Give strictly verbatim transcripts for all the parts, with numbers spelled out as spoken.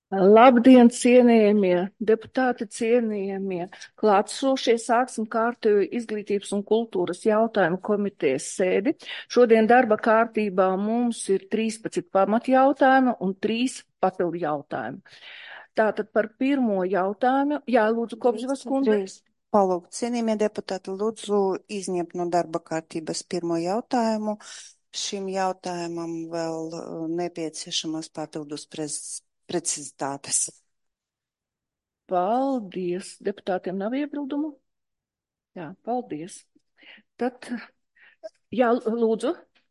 Labdien, cienījamie deputāti, cienījamie klātsošie. Sāksim kārtējo izglītības un kultūras jautājumu komitejas sēdi. Šodien darba kārtībā mums ir trīspadsmit pamatjautājumi un trīs papildu jautājumi. Tātad par pirmo jautājumu, jā, lūdzu, Kopživas kundze. Palūgt, cienījamie deputāti, lūdzu izņemt no darba kārtības pirmo jautājumu. Šim jautājumam vēl nepieciešamas papildus prez, precizitātes. Paldies. Deputātiem nav iebildumu? Jā, paldies. Tad, jā, lūdzu.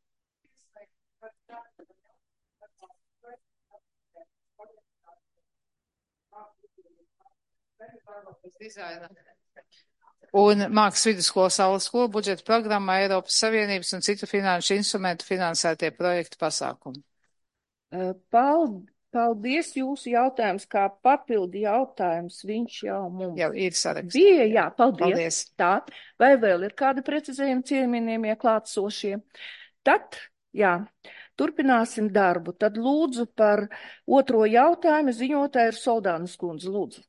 Dizaina un mākslas vidusskola Saules skola budžeta programmā Eiropas Savienības un citu finanšu instrumentu finansētie projektu pasākumi. Paldies, jūsu jautājums kā papildi jautājums, viņš jau mums jau ir sarakstā. Bija, jā, paldies. paldies. Tā, vai vēl ir kādi precizējumi cienījamie klātsošie? Tad, jā, turpināsim darbu. Tad lūdzu par otro jautājumu ziņotāju ir Soldānas kundze, lūdzu.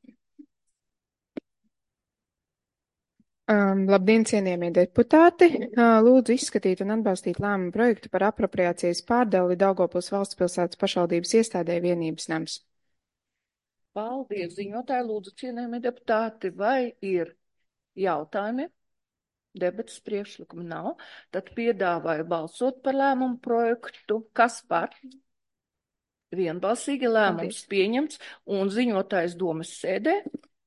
Um, labdien, cienījamie deputāti! Uh, lūdzu izskatīt un atbalstīt lēmumu projektu par apropriācijas pārdali Daugavpils valstspilsētas pašvaldības iestādē Vienības nams. Paldies, ziņotāji, lūdzu, cienījamie deputāti, vai ir jautājumi? Debatas priekšlikumi nav. Tad piedāvāju balsot par lēmumu projektu. Kas par? Vienbalsīgi lēmums Paldies. Pieņemts un ziņotājs domas sēdē.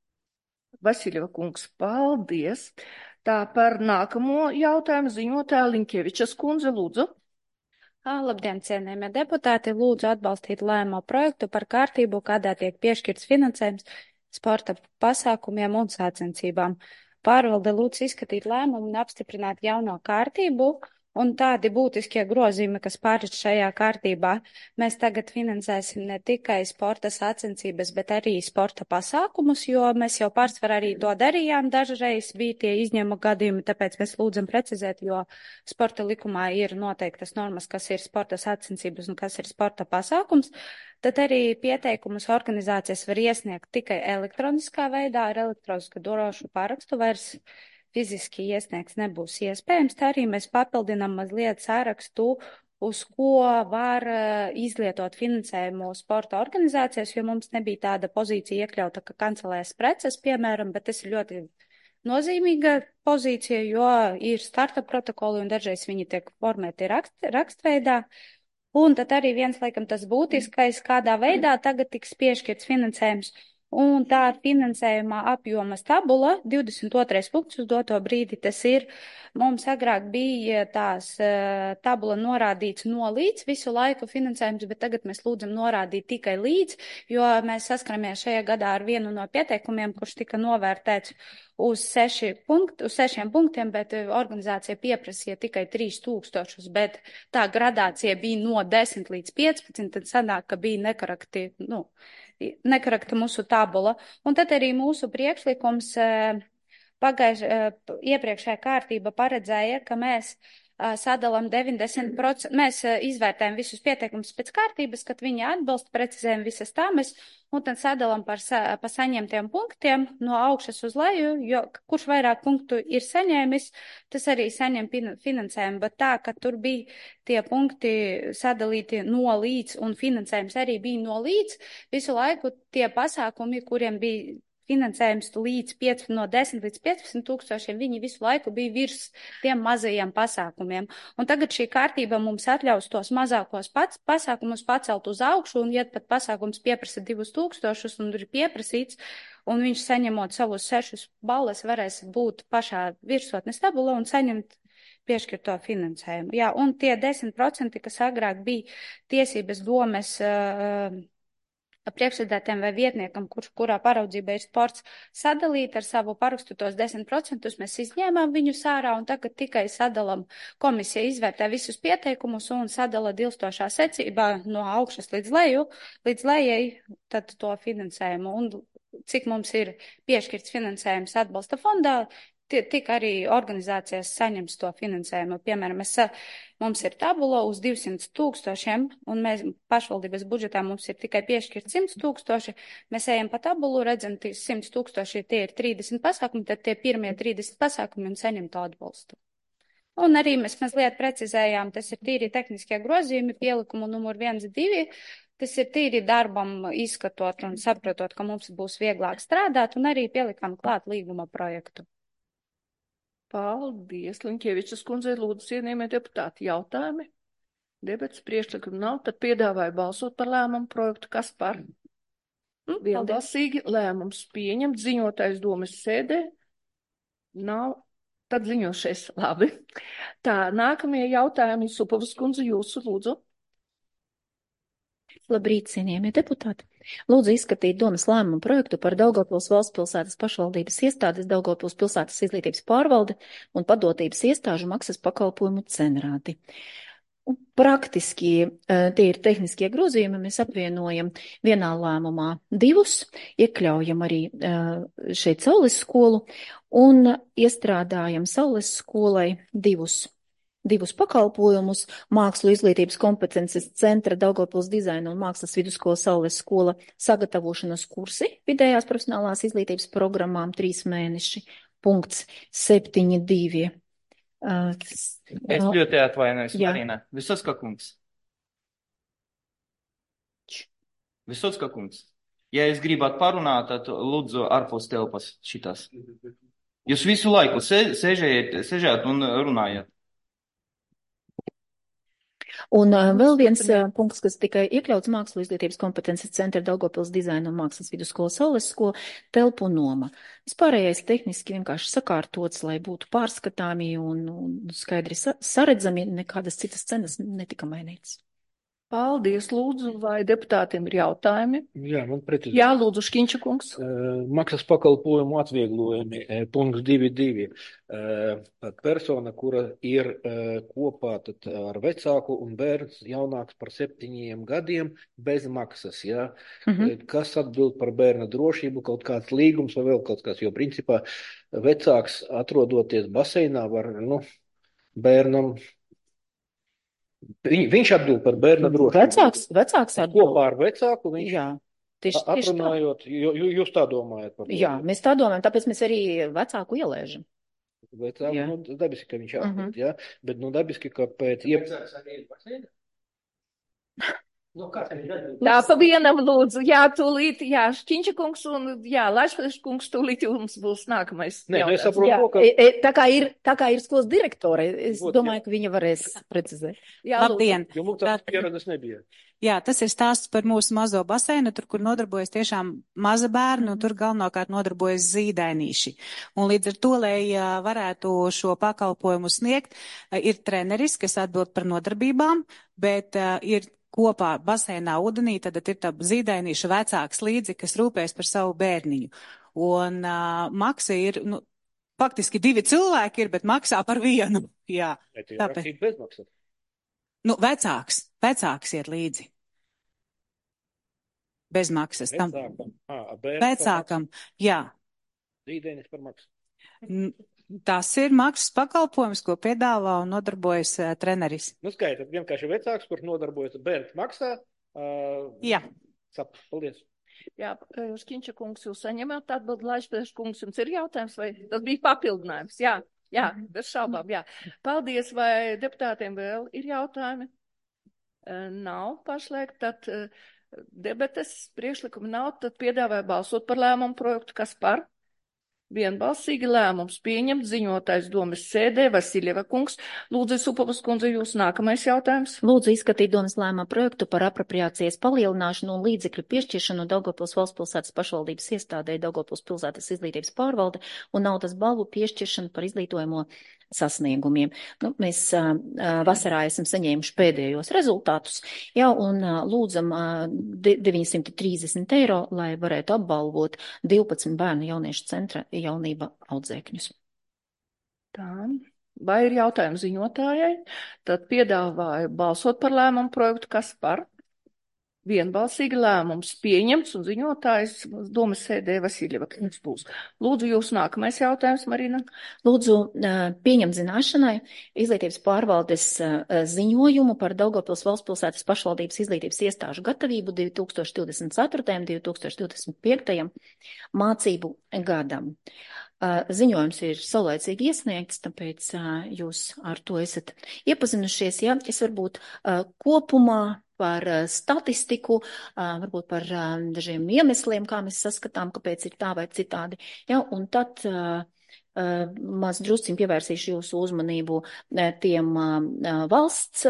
Vasileva kungs, paldies. Tā par nākamo jautājumu ziņotāja Liņkevičas kundze, lūdzu. Labdien, cienījamie deputāti, lūdzu atbalstīt lēmumu projektu par kārtību, kādā tiek piešķirts finansējums sporta pasākumiem un sacensībām. Pārvalde lūdzu izskatīt lēmumu un apstiprināt jauno kārtību. Un tādi būtiskie grozījumi, kas pāriš šajā kārtībā, mēs tagad finansēsim ne tikai sporta sacensības, bet arī sporta pasākumus, jo mēs jau pārsvarā arī to darījām. Dažreiz bija tie izņēmu gadījumi, tāpēc mēs lūdzam precizēt, jo sporta likumā ir noteiktas normas, kas ir sporta sacensības un kas ir sporta pasākums. Tad arī pieteikumus organizācijas var iesniegt tikai elektroniskā veidā ar elektronisku drošu parakstu vairs. Fiziski iesniegts nebūs iespējams, tā arī mēs papildinām mazliet sarakstu, uz ko var izlietot finansējumu sporta organizācijas, jo mums nebija tāda pozīcija iekļauta, ka kancelēs preces, piemēram, bet tas ir ļoti nozīmīga pozīcija, jo ir starta protokoli un dažreiz viņi tiek formēti rakst, rakstveidā. Un tad arī viens, laikam, tas būtiskais, kādā veidā tagad tiks piešķirts finansējums. Un tā ir finansējumā apjomas tabula, divdesmit otrais punkts uz doto brīdi tas ir. Mums agrāk bija tās uh, tabula norādīts no līdz visu laiku finansējums, bet tagad mēs lūdzam norādīt tikai līdz, jo mēs saskaramies šajā gadā ar vienu no pieteikumiem, kurš tika novērtēts uz, seši punkti, uz sešiem punktiem, bet organizācija pieprasīja tikai trīs tūkstošus, bet tā gradācija bija no desmit līdz piecpadsmit, tad sanāk, ka bija nekorekti, nu, nekorekta mūsu tabula. Un tad arī mūsu priekšlikums pagājušajā iepriekšējā kārtība paredzēja, ka mēs sadalām deviņdesmit procenti, mēs izvērtējam visus pieteikumus pēc kārtības, kad viņi atbalsta, precizējam visas tāmas, un tad sadalām par sa, pa saņemtiem punktiem no augšas uz leju, jo kurš vairāk punktu ir saņēmis, tas arī saņem finansējumu, bet tā, ka tur bija tie punkti sadalīti no līdz, un finansējums arī bija no līdz, visu laiku tie pasākumi, kuriem bija finansējums līdz piecpadsmit, no desmit līdz piecpadsmit tūkstošiem, viņi visu laiku bija virs tiem mazajiem pasākumiem. Un tagad šī kārtība mums atļaus tos mazākos pats, pasākumus pacelt uz augšu, un ja pat pasākums pieprasa divus tūkstošus un ir pieprasīts, un viņš saņemot savus sešus balles varēs būt pašā virsotnes tabulā un saņemt piešķirto finansējumu. Jā, un tie desmit procenti, kas agrāk bija tiesības domes uh, priekšsēdētājiem vai vietniekam, kurš, kurā paraudzība ir sports, sadalīt ar savu parakstu tos desmit procentus, mēs izņēmām viņu sārā un tagad tikai sadalam, komisija izvērtē visus pieteikumus un sadala dilstošā secībā no augšas līdz leju, līdz lejai, tad to finansējumu un cik mums ir piešķirts finansējums atbalsta fondā, tik arī organizācijas saņems to finansējumu. Piemēram, mēs, mums ir tabula uz divsimt tūkstošiem, un mēs pašvaldības budžetā mums ir tikai piešķirt simt tūkstoši. Mēs ejam pa tabulu, redzam, simt tūkstoši tie ir trīsdesmit pasākumi, tad tie pirmie trīsdesmit pasākumi un saņem to atbalstu. Un arī mēs mazliet precizējām, tas ir tīri tehniskie grozījumi, pielikumu numur viens, divi. Tas ir tīri darbam izskatot un sapratot, ka mums būs vieglāk strādāt, un arī pielikam klāt līguma projektu. Paldies, Liņķievičas kundzei, lūdzu, cienījamie deputāti, jautājumi. Debats priekšlikumu nav, tad piedāvāju balsot par lēmumu projektu. Kas par? Mm, Vienbalsīgi lēmums pieņemt, ziņotājs domas sēdē. Nav, tad ziņošais. Labi. Tā, nākamie jautājumi, Supavas kundze, jūsu lūdzu. Labrīt, cienījamie deputāti! Lūdzu izskatīt domas lēmumu projektu par Daugavpils valsts pilsētas pašvaldības iestādes, Daugavpils pilsētas izglītības pārvalde un padotības iestāžu maksas pakalpojumu cenrāti. Un praktiski tie ir tehniskie grozījumi, mēs apvienojam vienā lēmumā divus, iekļaujam arī šeit Saules skolu un iestrādājam Saules skolai divus divus pakalpojumus, Mākslu izglītības kompetences centra Daugavpils dizaina un mākslas vidusskola Saules skola sagatavošanas kursi vidējās profesionālās izglītības programmām trīs mēneši, punkts septiņi divi. Uh, es ļoti atvainojos, jā. Marina. Visocka kungs. Visocka kungs. Ja jūs gribat parunāt, tad lūdzu ārpus telpas šitās. Jūs visu laiku sēžējat, sēžējat un runājat. Un uh, vēl viens uh, punkts, kas tikai iekļauts Mākslu izglītības kompetences centra Daugavpils dizaina un mākslas vidusskola Saules skola telpu noma. Vispārējais tehniski vienkārši sakārtots, lai būtu pārskatāmi un, un skaidri sa saredzami, nekādas citas cenas netika mainītas. Paldies, lūdzu, vai deputātiem ir jautājumi? Jā, man precizē. Jā, lūdzu, Škiņča kungs. Uh, maksas pakalpojumu atvieglojumi, uh, punkts divi divi. Uh, persona, kura ir uh, kopā tad, ar vecāku un bērns jaunāks par septiņiem gadiem bez maksas, jā. Mhm. Uh, kas atbild par bērna drošību, kaut kāds līgums vai vēl kaut kāds, jo principā vecāks atrodoties baseinā var, nu, bērnam. Viņ, viņš atbild par bērna drošību. Vecāks, vecāks atbild. Kopā ar vecāku viņš Jā, tieši, tieši tā. atrunājot, jo, jūs tā domājat par to? Jā, mēs tā domājam, tāpēc mēs arī vecāku ielēžam. Vecāku, Jā. nu, dabiski, ka viņš atbild, Mhm. jā, bet, nu, dabiski, ka pēc... Iep... Tā pa vienam lūdzu, jā, tūlīt, jā, Škiņča kungs un, jā, Laišpēš kungs, tūlīt jums būs nākamais. Nē, nu, es jautājums. saprotu, Jā, to, ka... e, e, tā kā ir, tā kā ir skolas direktore, es Ot, domāju, ka viņa varēs precizēt. Jā, lūdzu. Labdien! Jo mums tāds pieredzes nebija. Jā, tas ir stāsts par mūsu mazo baseinu, tur, kur nodarbojas tiešām maza bērnu, un tur galvenokārt nodarbojas zīdainīši. Un līdz ar to, lai uh, varētu šo pakalpojumu sniegt, uh, ir treneris, kas atbild par nodarbībām, bet uh, ir kopā baseinā ūdenī, tad ir tā zīdainīša vecāks līdzi, kas rūpēs par savu bērniņu. Un uh, maksa ir, nu, faktiski divi cilvēki ir, bet maksā par vienu. Jā, Vai tu tāpēc. rakstīt bezmaksas? Nu, vecāks, vecāks iet līdzi. Bez maksas. Tam Vecākam. Ā, bērns vecākam, jā. Zīdainis par maksu. N- Tas ir maksas pakalpojums, ko piedāvā un nodarbojas uh, treneris. Nu, skaidrs, vienkārši vecāks, kurš nodarbojas bērns maksā. Uh, Jā. Sap, paldies. Jā, Škiņča kungs, jūs saņemat atbildi, Laišpēš kungs, jums ir jautājums, vai tas bija papildinājums? Jā, jā, bez šaubām, jā. Paldies, vai deputātiem vēl ir jautājumi? Nav pašlaik, tad debates priekšlikumi nav, tad piedāvāju balsot par lēmumu projektu, kas par? Vienbalsīgi lēmums pieņemt, ziņotājs domas sēdē, Vasiljeva kungs. Lūdzu, Supavas kundze, jūs nākamais jautājums. Lūdzu izskatīt domas lēmuma projektu par apropriācijas palielināšanu un līdzekļu piešķiršanu Daugavpils valsts pilsētas pašvaldības iestādē Daugavpils pilsētas izglītības pārvalde un naudas balvu piešķiršanu par izglītojamo sasniegumiem. Nu, mēs uh, vasarā esam saņēmuši pēdējos rezultātus, jā, un uh, lūdzam uh, deviņsimt trīsdesmit eiro, lai varētu apbalvot divpadsmit bērnu jauniešu centra jaunība audzēkņus. Tā, vai ir jautājumi ziņotājai? Tad piedāvāju balsot par lēmumu projektu, kas par? Vienbalsīgi lēmums pieņemts un ziņotājs domas sēdē Vasiljeva kungs būs. Lūdzu, jūs nākamais jautājums, Marina. Lūdzu, pieņemt zināšanai izglītības pārvaldes ziņojumu par Daugavpils valstspilsētas pašvaldības izglītības iestāžu gatavību divi tūkstoši divdesmit ceturtajam un divi tūkstoši divdesmit piektajam mācību gadam. Ziņojums ir saulēcīgi iesniegts, tāpēc jūs ar to esat iepazinušies. Ja? Es varbūt kopumā par statistiku, varbūt par dažiem iemesliem, kā mēs saskatām, kāpēc ir tā vai citādi. Ja? Un tad maz drusciņ pievērsīšu jūsu uzmanību tiem valsts,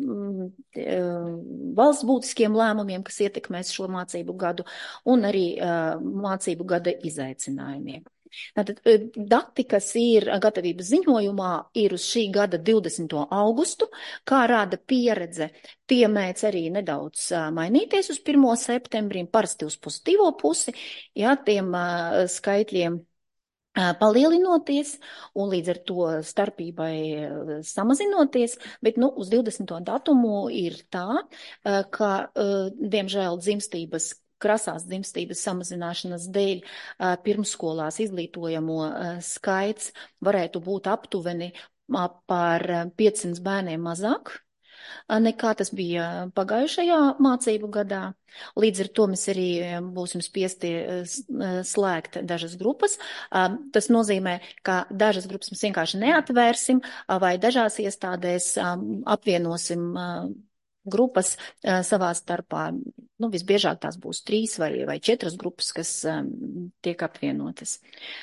valsts būtiskiem lēmumiem, kas ietekmēs šo mācību gadu, un arī mācību gada izaicinājumiem. Tātad dati, kas ir gatavības ziņojumā, ir uz šī gada divdesmito augustu, kā rāda pieredze, tie mēdz arī nedaudz mainīties uz pirmo septembrim, parasti uz pozitīvo pusi, ja, tiem skaitļiem palielinoties un līdz ar to starpībai samazinoties, bet nu, uz divdesmito datumu ir tā, ka, diemžēl, dzimstības krasās dzimstības samazināšanas dēļ pirmsskolās izglītojamo skaits varētu būt aptuveni par piecsimt bērniem mazāk nekā tas bija pagājušajā mācību gadā. Līdz ar to mēs arī būsim spiesti slēgt dažas grupas. Tas nozīmē, ka dažas grupas mēs vienkārši neatvērsim vai dažās iestādēs apvienosim grupas savā starpā. Nu, visbiežāk tās būs trīs vai, vai četras grupas, kas tiek apvienotas.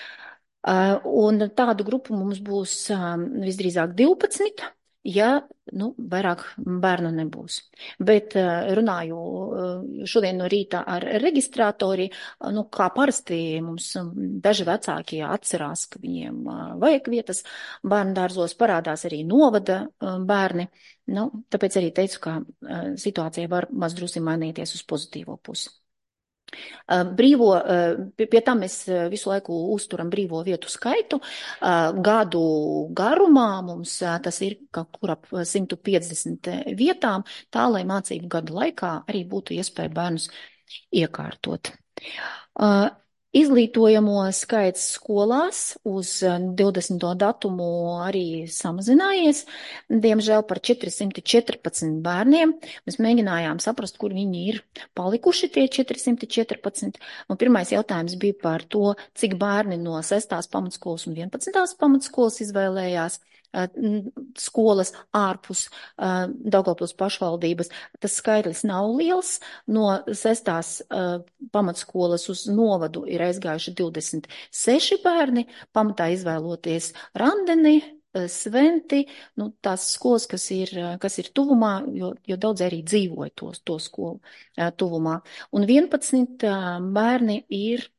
Un tādu grupu mums būs visdrīzāk divpadsmit, ja nu, vairāk bērnu nebūs. Bet runāju šodien no rīta ar reģistrātori, nu, kā parasti mums daži vecākie atcerās, ka viņiem vajag vietas bērnu dārzos, parādās arī novada bērni. Nu, tāpēc arī teicu, ka situācija var mazdrusku mainīties uz pozitīvo pusi. Brīvo, pie tam mēs visu laiku uzturam brīvo vietu skaitu. Gadu garumā mums tas ir kaut kur ap simt piecdesmit vietām, tā, lai mācību gadu laikā arī būtu iespēja bērnus iekārtot. Izglītojamo skaits skolās uz divdesmito datumu arī samazinājies, diemžēl par četrsimt četrpadsmit bērniem. Mēs mēģinājām saprast, kur viņi ir palikuši tie četrsimt četrpadsmit. Un pirmais jautājums bija par to, cik bērni no sestās pamatskolas un vienpadsmitās pamatskolas izvēlējās skolas ārpus Daugavpils pašvaldības. Tas skaitlis nav liels. No sestās pamatskolas uz novadu ir aizgājuši divdesmit seši bērni, pamatā izvēloties Randeni, Sventi, nu, tās skolas, kas ir, kas ir tuvumā, jo, jo daudz arī dzīvoja to, to skolu tuvumā. Un vienpadsmit bērni ir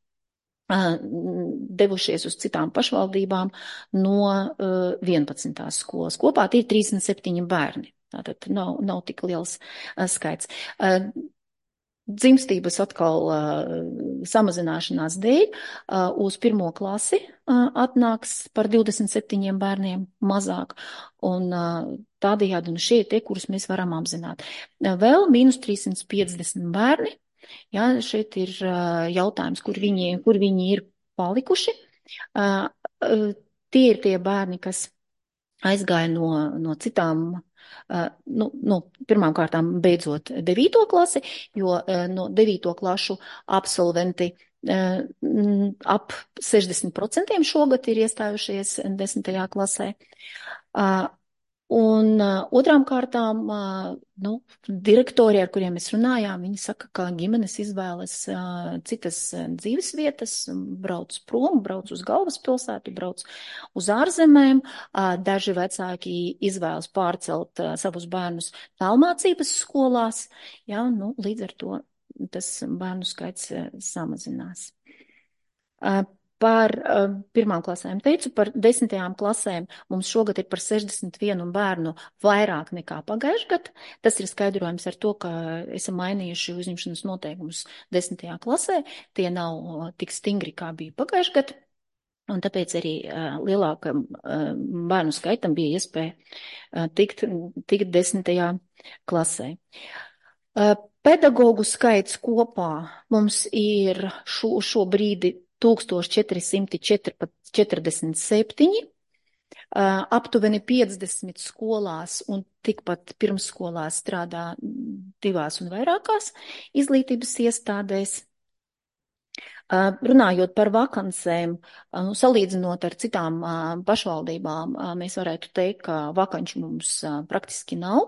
devušies uz citām pašvaldībām no uh, vienpadsmitās skolas. Kopā tie ir trīsdesmit septiņi bērni. Tātad nav, nav tik liels uh, skaits. Uh, dzimstības atkal uh, samazināšanās dēļ uh, uz pirmo klasi uh, atnāks par divdesmit septiņiem bērniem mazāk. Un uh, tādējādi, nu šie ir tie, kurus mēs varam apzināt. Uh, vēl mīnus trīssimt piecdesmit bērni. Jā, šeit ir uh, jautājums, kur viņi, kur viņi ir palikuši. Uh, uh, tie ir tie bērni, kas aizgāja no, no citām, uh, nu, nu, pirmām kārtām beidzot devīto klasi, jo uh, no devīto klašu absolventi uh, ap sešdesmit procenti šogad ir iestājušies desmitajā klasē. Uh, Un uh, otrām kārtām, uh, nu, direktori, ar kuriem mēs runājām, viņi saka, ka ģimenes izvēlas uh, citas dzīves vietas, brauc prom, brauc uz galvaspilsētu, brauc uz ārzemēm. Uh, daži vecāki izvēlas pārcelt uh, savus bērnus tālmācības skolās, jā, nu, līdz ar to tas bērnu skaits uh, samazinās. Uh, Par uh, pirmām klasēm teicu, par desmitajām klasēm mums šogad ir par sešdesmit vienu bērnu vairāk nekā pagājušajā gadā. Tas ir skaidrojums ar to, ka esam mainījuši uzņemšanas noteikumus desmitajā klasē. Tie nav tik stingri, kā bija pagājušajā gadā. Un tāpēc arī uh, lielākam uh, bērnu skaitam bija iespēja uh, tikt, tikt desmitajā klasē. Uh, Pedagogu skaits kopā mums ir šo, šo brīdi tūkstoš četri simti četrdesmit septiņi, aptuveni piecdesmit skolās un tikpat pirmsskolās strādā divās un vairākās izglītības iestādēs. Runājot par vakansēm, nu, salīdzinot ar citām pašvaldībām, mēs varētu teikt, ka vakanču mums praktiski nav.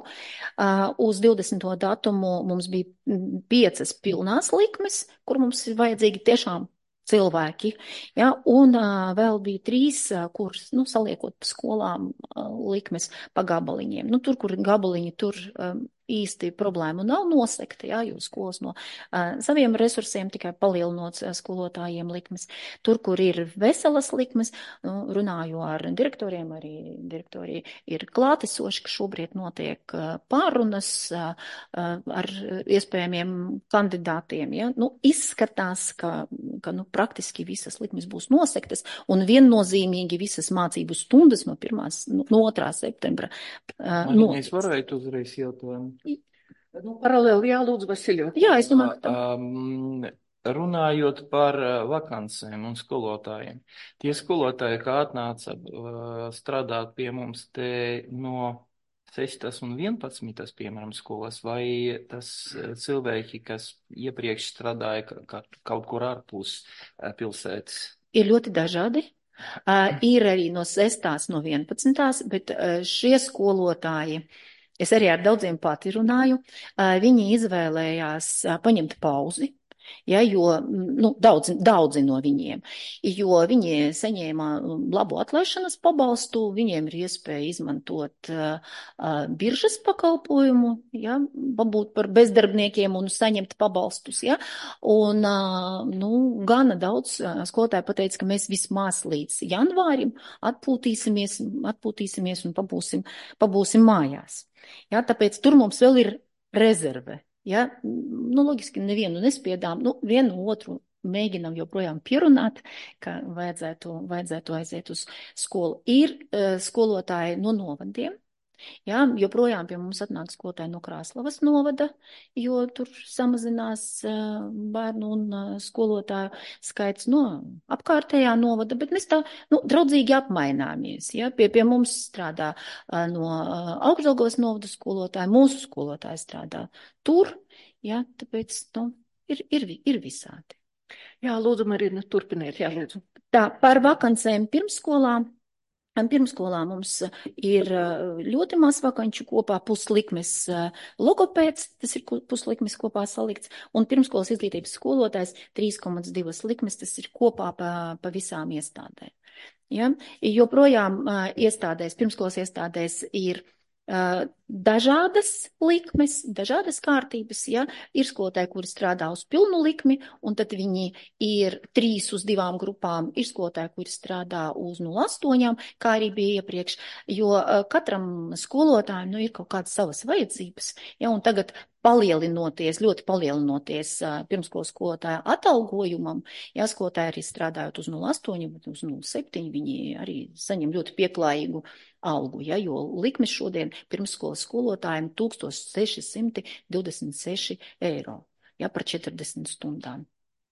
Uz divdesmito datumu mums bija piecas pilnās likmes, kur mums ir vajadzīgi tiešām cilvēki, ja, un vēl bija trīs, kuras, nu, saliekot pa skolām likmes pa gabaliņiem. Nu, tur, kur gabaliņi, tur īsti problēmu nav nosekta, jā, jo skolas no uh, saviem resursiem tikai palielinot skolotājiem likmes. Tur, kur ir veselas likmes, nu, runāju ar direktoriem, arī direktori ir klātesoši, ka šobrīd notiek uh, pārunas uh, ar iespējamiem kandidātiem. Ja? Nu, izskatās, ka, ka nu, praktiski visas likmes būs nosektas un viennozīmīgi visas mācību stundas no pirmās, no, no otrā septembra. Uh, Man es varētu uzreiz jautājumu. Nu, paralēli, jā, lūdzu, Vasiljo. Jā, es domāju, ka um, runājot par vakansēm un skolotājiem. Tie skolotāji, kā atnāca uh, strādāt pie mums te no sestas un vienpadsmitas, piemēram, skolas, vai tas cilvēki, kas iepriekš strādāja ka, kaut kur ārpus pilsētas? Ir ļoti dažādi. Uh, ir arī no sestās, no vienpadsmitās, bet uh, šie skolotāji, es arī ar daudziem pati runāju, uh, viņi izvēlējās uh, paņemt pauzi, ja, jo nu, daudzi, daudzi no viņiem, jo viņi saņēma labu atlaišanas pabalstu, viņiem ir iespēja izmantot uh, uh, biržas pakalpojumu, ja, pabūt par bezdarbniekiem un saņemt pabalstus, ja, un uh, nu, gana daudz uh, skolotāji pateica, ka mēs vismaz līdz janvārim atpūtīsimies, atpūtīsimies un pabūsim, pabūsim mājās. Ja, tāpēc tur mums vēl ir rezerve. Ja, nu, logiski nevienu nespiedām, nu, vienu otru mēģinam joprojām pierunāt, ka vajadzētu, vajadzētu aiziet uz skolu. Ir uh, skolotāji no novadiem, ja, joprojām pie mums atnāk skolotāji no Krāslavas novada, jo tur samazinās uh, bērnu un uh, skolotāju skaits no apkārtējā novada, bet mēs tā, nu, draudzīgi apmaināmies, ja, pie, pie mums strādā uh, no uh, Augšdaugavas novada skolotāji, mūsu skolotāji strādā tur, ja, tāpēc, nu, ir, ir, ir visādi. Jā, lūdzu, Marina, turpiniet, jā, lūdzu. Tā, par vakancēm pirmsskolām. Pirmskolā mums ir ļoti maz vakanču kopā, puslikmes logopēds, tas ir puslikmes kopā salikts, un pirmskolas izglītības skolotājs trīs komats divi likmes, tas ir kopā pa, pa visām iestādēm. Ja? Joprojām iestādēs, pirmskolas iestādēs ir Uh, dažādas likmes, dažādas kārtības, ja, ir skolotāji, kuri strādā uz pilnu likmi, un tad viņi ir trīs uz divām grupām, ir skolotāji, kuri strādā uz nulle astoņām, kā arī bija iepriekš, jo uh, katram skolotājiem, nu, ir kaut kādas savas vajadzības, ja, un tagad palielinoties, ļoti palielinoties uh, pirmskolas skolotāja atalgojumam, ja, skolotāji arī strādājot uz nulle astoņi, bet uz nulle septiņi, viņi arī saņem ļoti pieklājīgu algu, ja, jo likmes šodien pirmsskolas skolotājiem tūkstoš seši simti divdesmit seši eiro, ja, par četrdesmit stundām.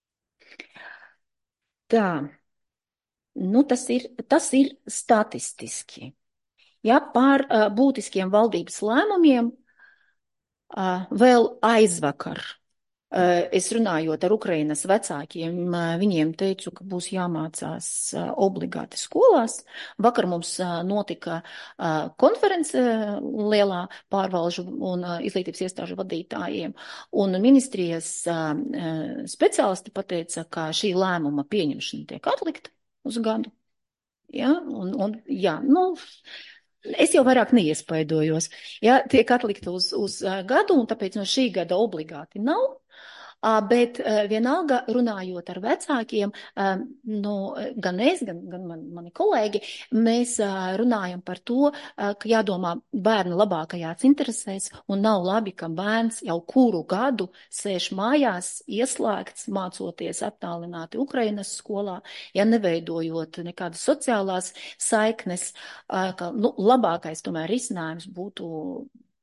Tā, nu tas ir, tas ir statistiski. Ja, par uh, būtiskiem valdības lēmumiem uh, vēl aizvakar. Es runājot ar Ukrainas vecākiem, viņiem teicu, ka būs jāmācās obligāti skolās. Vakar mums notika konference lielā pārvalžu un izglītības iestāžu vadītājiem, un ministrijas speciālisti pateica, ka šī lēmuma pieņemšana tiek atlikta uz gadu. Ja, un, un, jā, nu, es jau vairāk neiespaidojos. Ja, tiek atlikta uz, uz gadu, un tāpēc no šī gada obligāti nav. Bet vienalga runājot ar vecākiem, nu, gan es, gan, gan man, mani kolēģi, mēs runājam par to, ka jādomā bērnu labākajās interesēs, un nav labi, ka bērns jau kuru gadu sēž mājās, ieslēgts, mācoties attālināti Ukrainas skolā, ja neveidojot nekādas sociālās saiknes, ka, nu, labākais tomēr risinājums būtu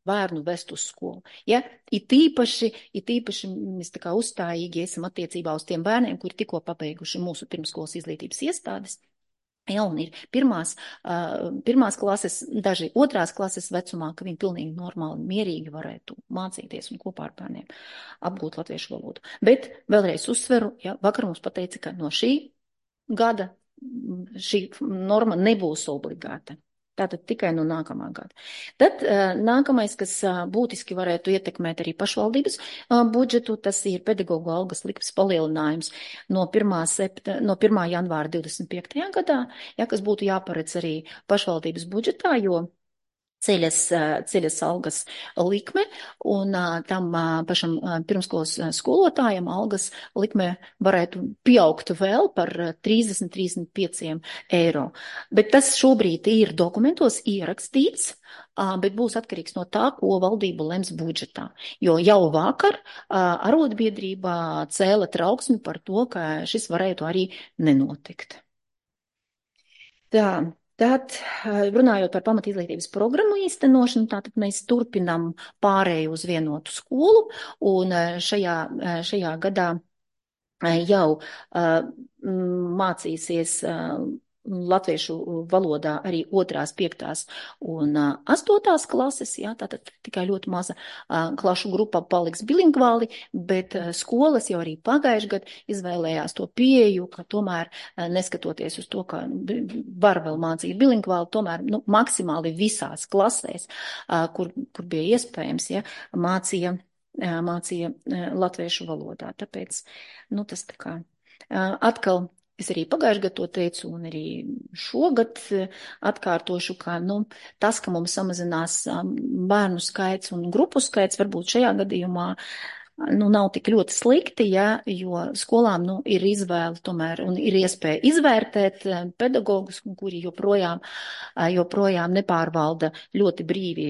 bērnu vest uz skolu. Ja? It īpaši, it īpaši mēs tā kā uzstājīgi esam attiecībā uz tiem bērniem, kuri tikko pabeiguši mūsu pirmskolas izglītības iestādes. Ja, un ir pirmās, uh, pirmās klases, daži otrās klases vecumā, ka viņi pilnīgi normāli, mierīgi varētu mācīties un kopā ar bērniem apgūt latviešu valodu. Bet vēlreiz uzsveru, ja, vakar mums pateica, ka no šī gada šī norma nebūs obligāta. Tātad tikai no nākamā gada. Tad uh, nākamais, kas uh, būtiski varētu ietekmēt arī pašvaldības uh, budžetu, tas ir pedagoģu algas likmes palielinājums no pirmā, septa, no pirmā janvāra divdesmit piektajā gadā, ja, kas būtu jāparedz arī pašvaldības budžetā, jo ceļas, ceļas algas likme, un tam pašam pirmskolas skolotājam algas likme varētu pieaugt vēl par trīsdesmit līdz trīsdesmit pieciem eiro. Bet tas šobrīd ir dokumentos ierakstīts, bet būs atkarīgs no tā, ko valdība lems budžetā. Jo jau vakar arotbiedrība cēla trauksmi par to, ka šis varētu arī nenotikt. Tā. Tad, runājot par pamatizglītības programmu īstenošanu, tātad mēs turpinam pārēju uz vienotu skolu, un šajā, šajā gadā jau uh, mācīsies uh, latviešu valodā arī otrās, piektās un uh, astotās klases, jā, tātad tikai ļoti maza uh, klašu grupa paliks bilingvāli, bet uh, skolas jau arī pagājuši gadu izvēlējās to pieeju, ka tomēr uh, neskatoties uz to, ka var vēl mācīt bilingvāli, tomēr nu, maksimāli visās klasēs, uh, kur, kur bija iespējams, ja, mācīja, uh, mācīja uh, latviešu valodā. Tāpēc, nu, tas tā kā uh, atkal. Es arī pagājuši gadu to teicu, un arī šogad atkārtošu, ka nu, tas, ka mums samazinās bērnu skaits un grupu skaits, varbūt šajā gadījumā nu, nav tik ļoti slikti, ja, jo skolām nu, ir izvēle tomēr un ir iespēja izvērtēt pedagogus, kuri joprojām, joprojām nepārvalda ļoti brīvi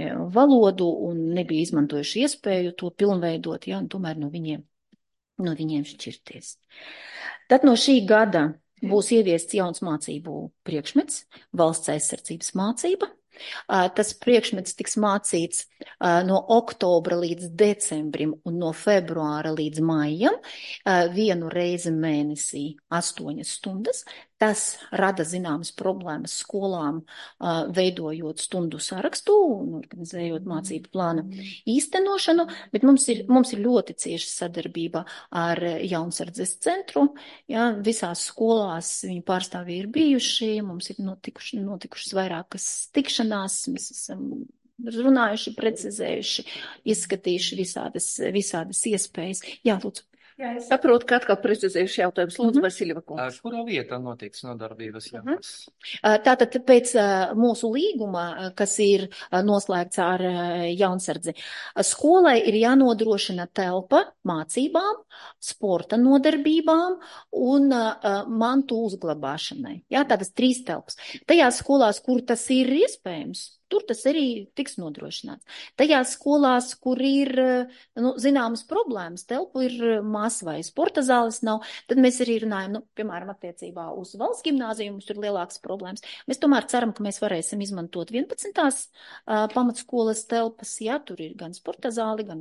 valodu un nebija izmantojuši iespēju to pilnveidot, ja, un tomēr no viņiem, no viņiem šķirties. Tad no šī gada būs ieviests jauns mācību priekšmets, valsts aizsardzības mācība. Tas priekšmets tiks mācīts no oktobra līdz decembrim un no februāra līdz maijam, vienu reizi mēnesī astoņas stundas. Tas rada zināmas problēmas skolām, veidojot stundu sarakstu un organizējot mācību plāna īstenošanu, bet mums ir, mums ir ļoti cieša sadarbība ar Jaunsardzes centru. Ja, visās skolās viņu pārstāvji ir bijuši, mums ir notikuši, notikušas vairākas tikšanās, mēs esam runājuši, precizējuši, izskatījuši visādas, visādas iespējas. Jā, lūdzu. Jā, es saprotu, ka atkal precizējuši jautājums. Lūdzu, mm-hmm. Vasiljeva kungs. Kurā vietā notiks nodarbības jaunas? Mm-hmm. Tātad pēc mūsu līguma, kas ir noslēgts ar Jaunsardzi, skolai ir jānodrošina telpa mācībām, sporta nodarbībām un mantu uzglabāšanai. Jā, tādas trīs telpas. Tajās skolās, kur tas ir iespējams, tur tas arī tiks nodrošināts. Tajās skolās, kur ir nu, zināmas problēmas, telpu ir maz vai sporta zāles nav, tad mēs arī runājam, nu, piemēram, attiecībā uz valsts gimnāziju, mums tur lielākas problēmas. Mēs tomēr ceram, ka mēs varēsim izmantot vienpadsmitās uh, pamatskolas telpas, jā, tur ir gan sporta zāli, gan,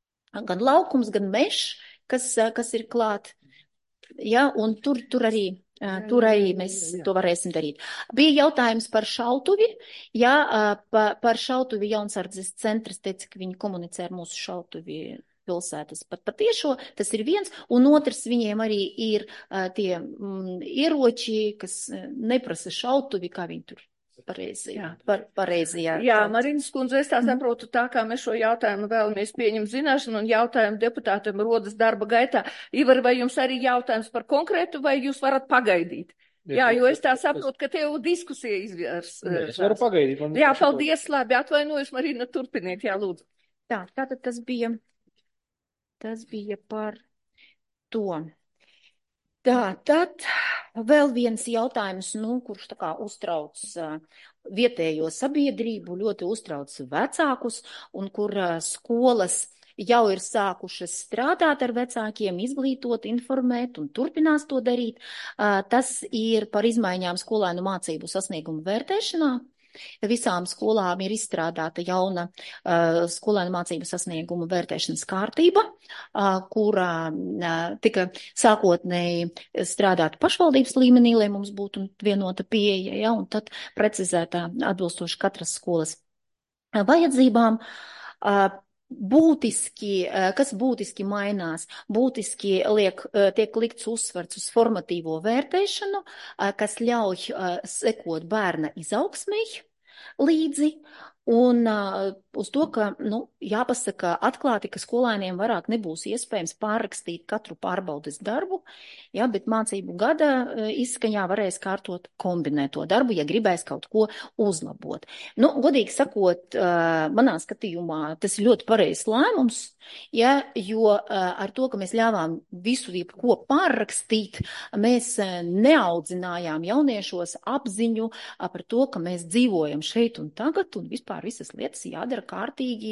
gan laukums, gan mešs, kas, uh, kas ir klāt, jā, un tur, tur arī. Tur arī mēs to varēsim darīt. Bija jautājums par šautuvi. Jā, pa, par šautuvi Jaunsardzes centrs teica, ka viņi komunicē ar mūsu šautuvi pilsētas pat patiešo. Tas ir viens. Un otrs, viņiem arī ir uh, tie mm, ieroči, kas neprasa šautuvi, kā viņi tur. Pareizi, jā. Par, pareizi, jā. Jā, Marinas kundze, es tā saprotu tā, kā mēs šo jautājumu vēlamies pieņemt zināšanu un jautājumu deputātam rodas darba gaitā. Ivar, vai jums arī jautājums par konkrētu, vai jūs varat pagaidīt? Jā, jo es tā saprotu, ka tev diskusija izvērs. Nē, es varu pagaidīt. Man jā, paldies, labi, atvainojos, Marina, turpiniet, jā, lūdzu. Tā, tātad tas bija, tas bija par to. Tā, tad vēl viens jautājums, nu, kurš tā kā uztrauc uh, vietējo sabiedrību, ļoti uztrauc vecākus, un kur uh, skolas jau ir sākušas strādāt ar vecākiem, izglītot, informēt un turpinās to darīt. Uh, tas ir par izmaiņām skolēnu mācību sasniegumu vērtēšanā. visām skolām ir izstrādāta jauna uh, skolēnu mācību sasniegumu vērtēšanas kārtība, uh, kurā uh, tika sākotnēji strādāt pašvaldības līmenī, lai mums būtu vienota pieeja, ja, un tad precizētā atbilstoši katras skolas vajadzībām. Uh, Būtiski, kas būtiski mainās, būtiski liek, tiek likts uzsvars uz formatīvo vērtēšanu, kas ļauj sekot bērna izaugsmei līdzi, un uh, uz to, ka, nu, jāpasaka atklāti, ka skolēniem vairāk nebūs iespējams pārrakstīt katru pārbaudes darbu, ja, bet mācību gada uh, izskaņā varēs kārtot kombinēto darbu, ja gribēs kaut ko uzlabot. Nu, godīgi sakot, uh, manā skatījumā tas ir ļoti pareizs lēmums, ja, jo uh, ar to, ka mēs ļāvām visu ko pārrakstīt, mēs uh, neaudzinājām jauniešos apziņu uh, par to, ka mēs dzīvojam šeit un tagad, un vispār visas lietas jādara kārtīgi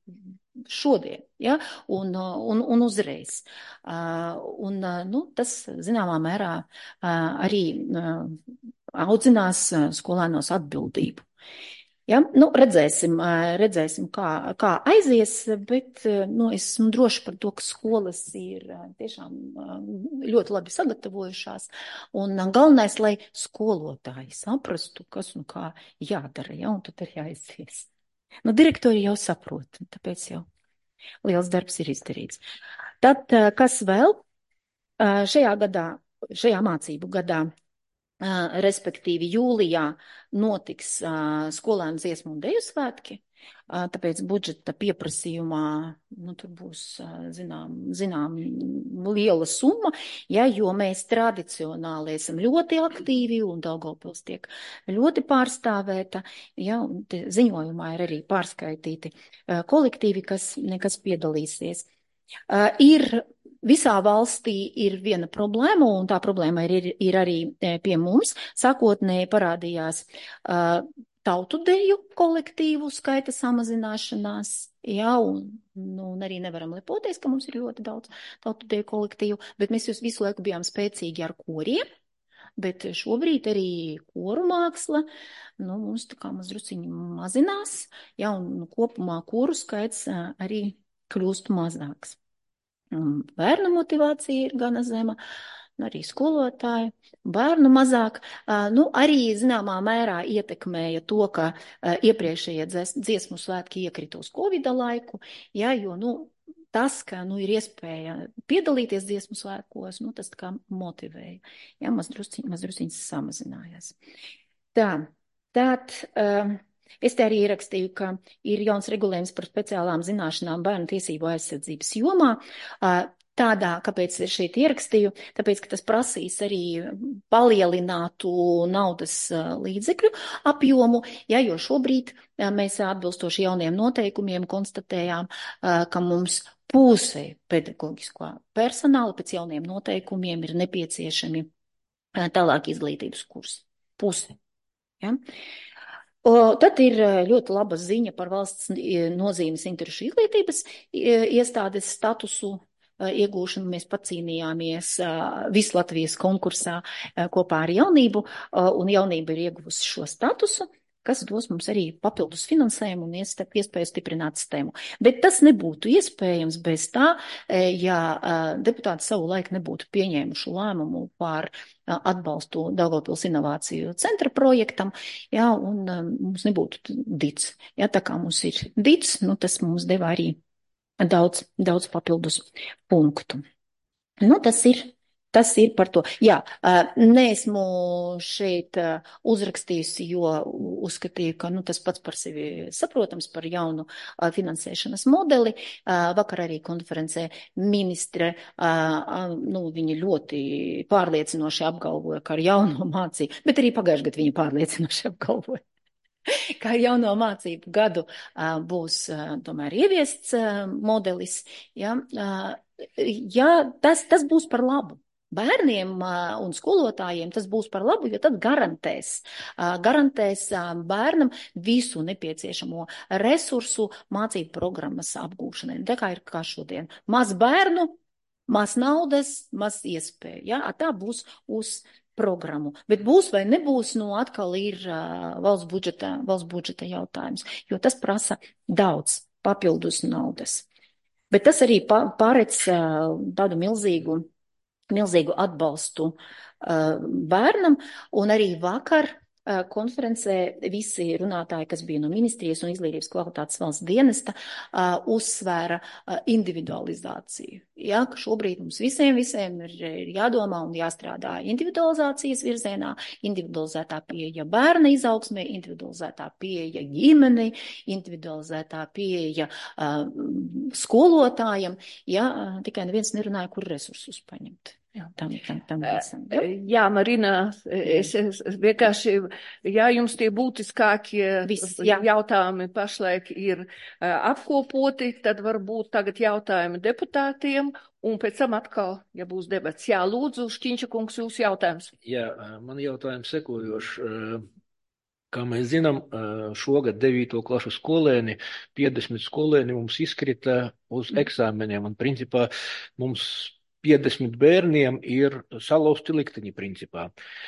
šodien, ja, un, un, un uzreiz. Uh, un, nu, tas, zināmā mērā, uh, arī uh, audzinās uh, skolēnos atbildību. Ja, nu, redzēsim, uh, redzēsim kā, kā aizies, bet uh, nu, es esmu droši par to, ka skolas ir uh, tiešām uh, ļoti labi sagatavojušās, un uh, galvenais, lai skolotāji saprastu, kas un kā jādara, ja, un tad arī aizies. Nu, direktori jau saprot, tāpēc jau liels darbs ir izdarīts. Tad, uh, kas vēl? Uh, šajā gadā, šajā mācību gadā, Uh, respektīvi jūlijā notiks uh, skolēnu dziesmu un deju svētki, uh, tāpēc budžeta pieprasījumā, nu, tur būs, uh, zinām, zinām, liela summa, ja, jo mēs tradicionāli esam ļoti aktīvi un Daugavpils tiek ļoti pārstāvēta, ja, un te ziņojumā ir arī pārskaitīti uh, kolektīvi, kas, kas piedalīsies. Uh, ir Visā valstī ir viena problēma, un tā problēma ir, ir arī pie mums. Sākotnēji parādījās uh, tautu deju kolektīvu skaita samazināšanās, jā, un, nu, un arī nevaram lepoties, ka mums ir ļoti daudz tautu deju kolektīvu, bet mēs jūs visu laiku bijām spēcīgi ar koriem, bet šobrīd arī koru māksla, nu, mums tā kā mazdruciņi mazinās, jā, un kopumā koru skaits uh, arī kļūst mazāks. Bērnu motivācija ir gana zema, arī skolotāji, bērnu mazāk. Nu, arī zināmā mērā ietekmēja to, ka iepriekšējie dziesmu svētki iekrita uz Covida laiku, ja, jo, nu, tas, ka, nu, ir iespēja piedalīties dziesmu svētkos, nu, tas tā kā motivēja, ja, mazdruciņas mazdruciņas samazinājās. Tā, tād, uh, Es te arī ierakstīju, ka ir jauns regulējums par speciālām zināšanām bērnu tiesību aizsardzības jomā. Tādā, kāpēc es šeit ierakstīju, tāpēc, ka tas prasīs arī palielinātu naudas līdzekļu apjomu, ja, jo šobrīd mēs atbilstoši jauniem noteikumiem konstatējām, ka mums puse pedagoģisko personāla pēc jauniem noteikumiem ir nepieciešami tālāk izglītības kursi. Puse. Ja. O, tad ir ļoti laba ziņa par valsts nozīmes interešu izglītības iestādes statusu iegūšanu. Mēs pacīnījāmies visu Latvijas konkursā kopā ar Jaunību, un Jaunība ir ieguvusi šo statusu, kas dos mums arī papildus finansējumu un iespēju stiprināt sistēmu. Bet tas nebūtu iespējams bez tā, ja deputāti savu laiku nebūtu pieņēmuši lēmumu par atbalstu Daugavpils inovāciju centra projektam, ja, un mums nebūtu D I C. Ja, tā kā mums ir D I C, nu, tas mums deva arī daudz, daudz papildus punktu. Nu, tas ir. Tas ir par to. Jā, neesmu šeit uzrakstījusi, jo uzskatīju, ka, nu, tas pats par sevi saprotams par jaunu finansēšanas modeli. Vakar arī konferencē ministre, nu, viņi ļoti pārliecinoši apgalvoja, ka ar jauno mācību, bet arī pagājušajā gadā viņi pārliecinoši apgalvoja, ka ar jauno mācību gadu būs tomēr ieviests modelis. Ja, ja, tas, tas būs par labu. Bērniem un skolotājiem tas būs par labu, jo tad garantēs, garantēs bērnam visu nepieciešamo resursu mācību programmas apgūšanai. Tā kā ir kā šodien. Maz bērnu, maz naudas, maz iespēju. Ja? Tā būs uz programmu. Bet būs vai nebūs, nu atkal ir uh, valsts budžeta, valsts budžeta jautājums, jo tas prasa daudz papildus naudas. Bet tas arī pārēc uh, tādu milzīgu, milzīgu atbalstu uh, bērnam, un arī vakar uh, konferencē visi runātāji, kas bija no ministrijas un izglītības kvalitātes valsts dienesta, uh, uzsvēra uh, individualizāciju. Ja, ka šobrīd mums visiem, visiem ir, ir jādomā un jāstrādā individualizācijas virzienā, individualizētā pieeja bērna izaugsmē, individualizētā pieeja ģimeni, individualizētā pieeja uh, skolotājiem, ja, uh, tikai neviens nerunāja, kur resursus paņemt. Jā, tam, tam, tam visam. Jā, jā Marina, es, es, es vienkārši, jā, jums tie būtiskākie Viss, jā. jautājumi pašlaik ir uh, apkopoti, tad varbūt tagad jautājumi deputātiem, un pēc tam atkal, ja būs debats. Jā, lūdzu, Šķiņša kungs, jūsu jautājums. Jā, man jautājums sekojoši. Kā mēs zinām, šogad devīto klašu skolēni, piecdesmit skolēni mums izkrita uz eksāmeniem, un principā mums piecdesmit bērniem ir salauzti likteņi principā.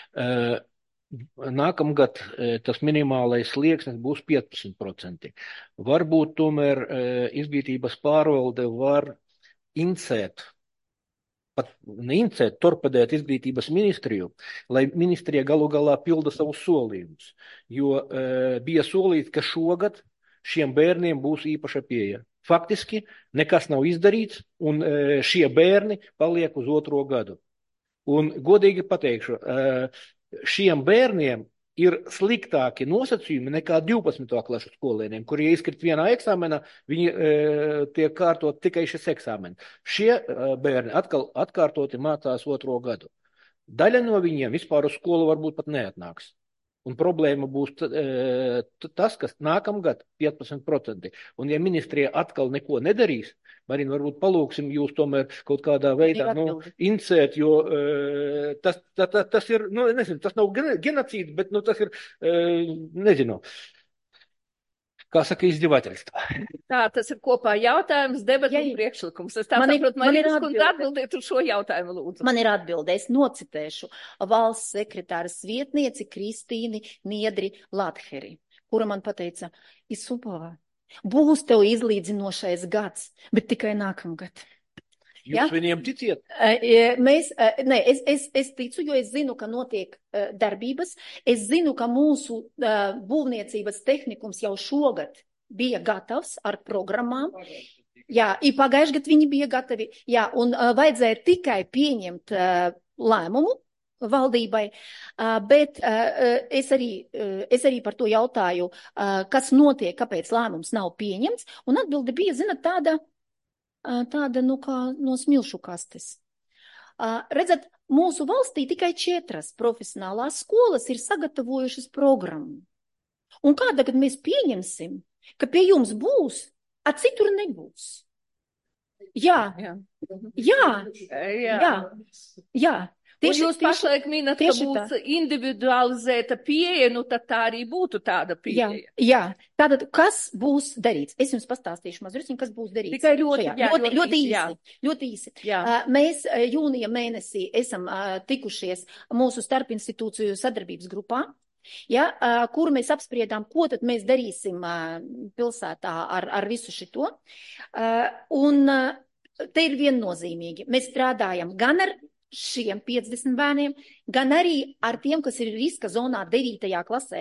Nākamgad tas minimālais slieksnis būs piecpadsmit procenti. Varbūt tomēr izglītības pārvalde var incēt, pat neincēt, torpedēt izglītības ministriju, lai ministrija galu galā pilda savus solījumus. Jo bija solīts, ka šogad šiem bērniem būs īpaša pieeja. Faktiski nekas nav izdarīts, un šie bērni paliek uz otro gadu. Un godīgi pateikšu, šiem bērniem ir sliktāki nosacījumi nekā divpadsmito klašu skolēniem, kuri ieskrit vienā eksāmenā, viņi tiek kārtot tikai šis eksāmeni. Šie bērni atkal atkārtoti mācās otro gadu. Daļa no viņiem vispār uz skolu varbūt pat neatnāks. Un problēma būs tas, kas nākamgad piecpadsmit procenti. Un ja ministrija atkal neko nedarīs, Marina, varbūt palūksim jūs tomēr kaut kādā veidā nu, incēt, jo tas, tas, tas ir, nu, nezinu, tas nav genocīds, bet nu, tas ir, nezinu, kā saka, izdevāteļstā. Tā, tas ir kopā jautājums, debats un priekšlikums. Es tā saprotu, Marina kundze, atbildiet uz šo jautājumu, lūdzu. Man ir atbilde, es nocitēšu valsts sekretāras vietnieci Kristīni Niedri Latheri, kura man pateica, Isupova, būs tev izlīdzinošais gads, bet tikai nākamgad. Jūs ja? Viņiem ticiet? Mēs, ne, es, es, es ticu, jo es zinu, ka notiek darbības. Es zinu, ka mūsu būvniecības tehnikums jau šogad bija gatavs ar programmām. Jā, i pagājuši gadu viņi bija gatavi. Jā, un vajadzēja tikai pieņemt lēmumu valdībai, bet es arī, es arī par to jautāju, kas notiek, kāpēc lēmums nav pieņemts, un atbilde bija, zinat, tāda, tāda, nu, kā no smilšu kastes. Redzat, mūsu valstī tikai četras profesionālās skolas ir sagatavojušas programmu. Un kā tagad mēs pieņemsim, ka pie jums būs, a citur nebūs? Jā, jā, jā, jā, jā. Tieši, un jūs pašlaik minat, ka būs tā. Individualizēta pieeja, nu tad tā arī būtu tāda pieeja. Jā, jā. Tātad, kas būs darīts? Es jums pastāstīšu mazliet, kas būs darīts. Tikai ļoti, jā, ļoti, ļoti, ļoti īsi. Jā. Ļoti īsi. Jā. Uh, mēs uh, jūnija mēnesī esam uh, tikušies mūsu starpinstitūciju sadarbības grupā, ja, uh, kur mēs apspriedām, ko tad mēs darīsim uh, pilsētā ar, ar visu šito. Uh, un uh, te ir viennozīmīgi. Mēs strādājam gan ar šiem piecdesmit bērniem, gan arī ar tiem, kas ir riska zonā devītajā klasē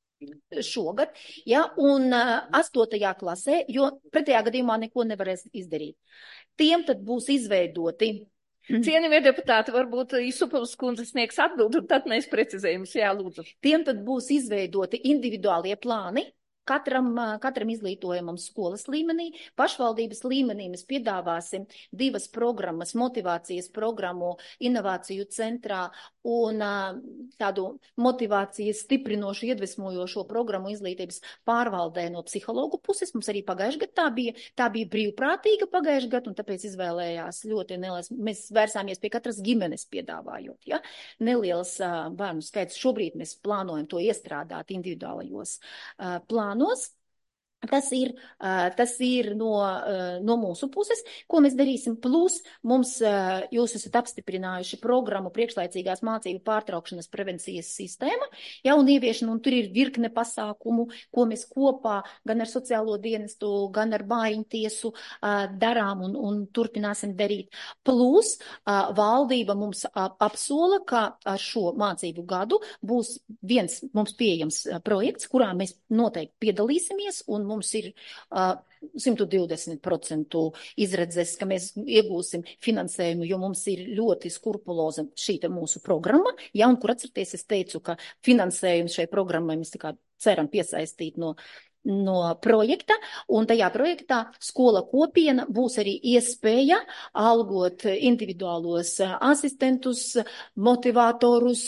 šogad, ja, un uh, astotajā klasē, jo pretējā gadījumā neko nevarēs izdarīt. Tiem tad būs izveidoti. Cienījamie deputāti, varbūt Isupavas kundze sniegs atbildi, un tad mēs precizējumus, jā, lūdzu. Tiem tad būs izveidoti individuālie plāni, Katram, katram izglītojumam skolas līmenī, pašvaldības līmenī mēs piedāvāsim divas programmas, motivācijas programmu inovāciju centrā un tādu motivācijas stiprinošu, iedvesmojošo programmu izglītības pārvaldē no psihologu puses. Mums arī pagājuši gadu tā bija, tā bija brīvprātīga pagājuši gadu, un tāpēc izvēlējās ļoti neliels. Mēs vērsāmies pie katras ģimenes piedāvājot, ja? Neliels uh, bērnu skaits. Šobrīd mēs plānojam to iestrādāt individuālajos uh, plānos. Tas ir, tas ir no, no mūsu puses, ko mēs darīsim. Plus mums jūs esat apstiprinājuši programmu priekšlaicīgās mācību pārtraukšanas prevencijas sistēma, ja, un ieviešana, un tur ir virkne pasākumu, ko mēs kopā gan ar sociālo dienestu, gan ar bāriņtiesu darām un, un turpināsim darīt. Plus valdība mums apsola, ka ar šo mācību gadu būs viens mums pieejams projekts, kurā mēs noteikti piedalīsimies, un mums ir uh, simt divdesmit procentu izredzes, ka mēs iegūsim finansējumu, jo mums ir ļoti skrupuloza šī te mūsu programma, ja, un kur atcerieties, es teicu, ka finansējums šai programmai mēs tā kā ceram piesaistīt no no projekta, un tajā projektā skola kopiena būs arī iespēja algot individuālos asistentus, motivatorus,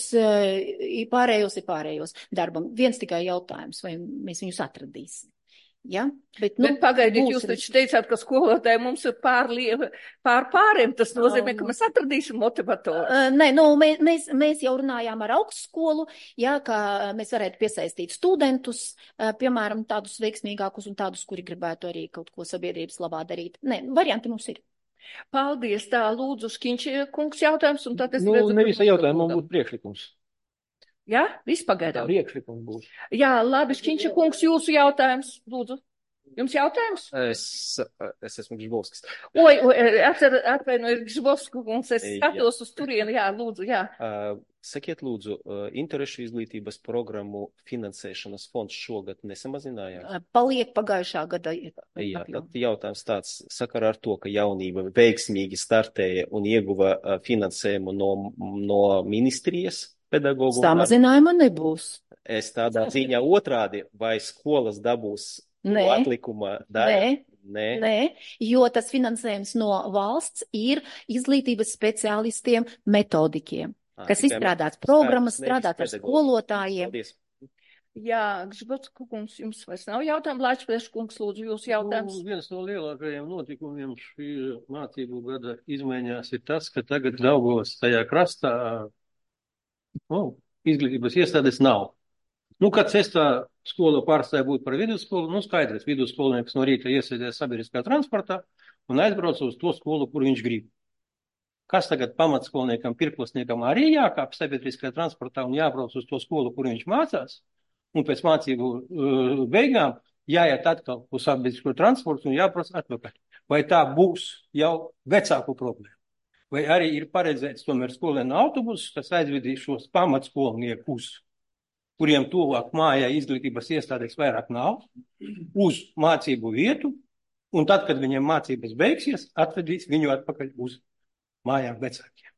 pārējos ir pārējos darbam. Viens tikai jautājums, vai mēs viņus atradīsim. Ja? Bet, nu, Bet pagaidiet, būs jūs arī- taču teicāt, ka skolotāji mums ir pār, lieva, pār pāriem. Tas nozīmē, ka Um, mēs atradīsim motivatoru. Uh, Nē, nu, mēs, mēs, mēs jau runājām ar augstskolu, jā, ka mēs varētu piesaistīt studentus, uh, piemēram, tādus veiksmīgākus un tādus, kuri gribētu arī kaut ko sabiedrības labā darīt. Nē, varianti mums ir. Paldies, tā lūdzu, Škiņš kungs jautājums, un tad es Nu, redzu, ka nevis mums jautājumu, man atbildam. būtu priekšlikums. Jā, viss pagaidām. Priekšlikums būs. Jā, labi, Škiņš kungs, jūsu jautājums, lūdzu. Jums jautājums? Es, es esmu Gžbovskis. Oi, oi, atcer, atvainojiet, Gžbovsku kungs, es Jā. skatos uz turieni, jā, lūdzu, jā. Uh, Sakiet, lūdzu, uh, interešu izglītības programmu finansēšanas fonds šogad nesamazināja? Uh, Paliek pagājušā gada. Jā, tad jautājums tāds, sakarā ar to, ka jaunība veiksmīgi startēja un ieguva uh, finansējumu no, no ministrijas pedagogu. Samazinājuma nebūs. Es tādā ziņā otrādi, vai skolas dabūs Nē. atlikuma daļu? Nē. Nē. Nē, jo tas finansējums no valsts ir izglītības speciālistiem, metodikiem, Ā, kas tikai izstrādāts skaidrs, programmas, nevis strādāt ar pedagogi. skolotājiem. Paldies. Jā, Gžbovsku kungs, jums vairs nav jautājumu, Lāčplēš kungs, lūdzu, jūsu jautājums. Nu, viens no lielākajiem notikumiem šī mācību gada izmaiņās ir tas, ka tagad Daugavas tajā krastā nu, izglītības iestādes nav. Nu, kad sestā skola pārstāja būt par vidusskolu, nu, skaidrs, vidusskolnieks no rīta iesēdēs sabiedriskā transportā un aizbrauc uz to skolu, kur viņš grib. Kas tagad pamatskolniekam, pirmklasniekam arī jākāp sabiedriskajā transportā un jābrauc uz to skolu, kur viņš mācās, un pēc mācību uh, beigām jāiet atkal uz sabiedrisko transportu un jābrauc atpakaļ. Vai tā būs jau vecāku problēma? Vai arī ir paredzēts tomēr skolēnu autobusus, kas aizvedīs šos pamatskolniekus, kuriem tuvāk mājā izglītības iestādēs vairāk nav, uz mācību vietu, un tad, kad viņiem mācības beigsies, atvedīs viņu atpakaļ uz mājām vecākiem.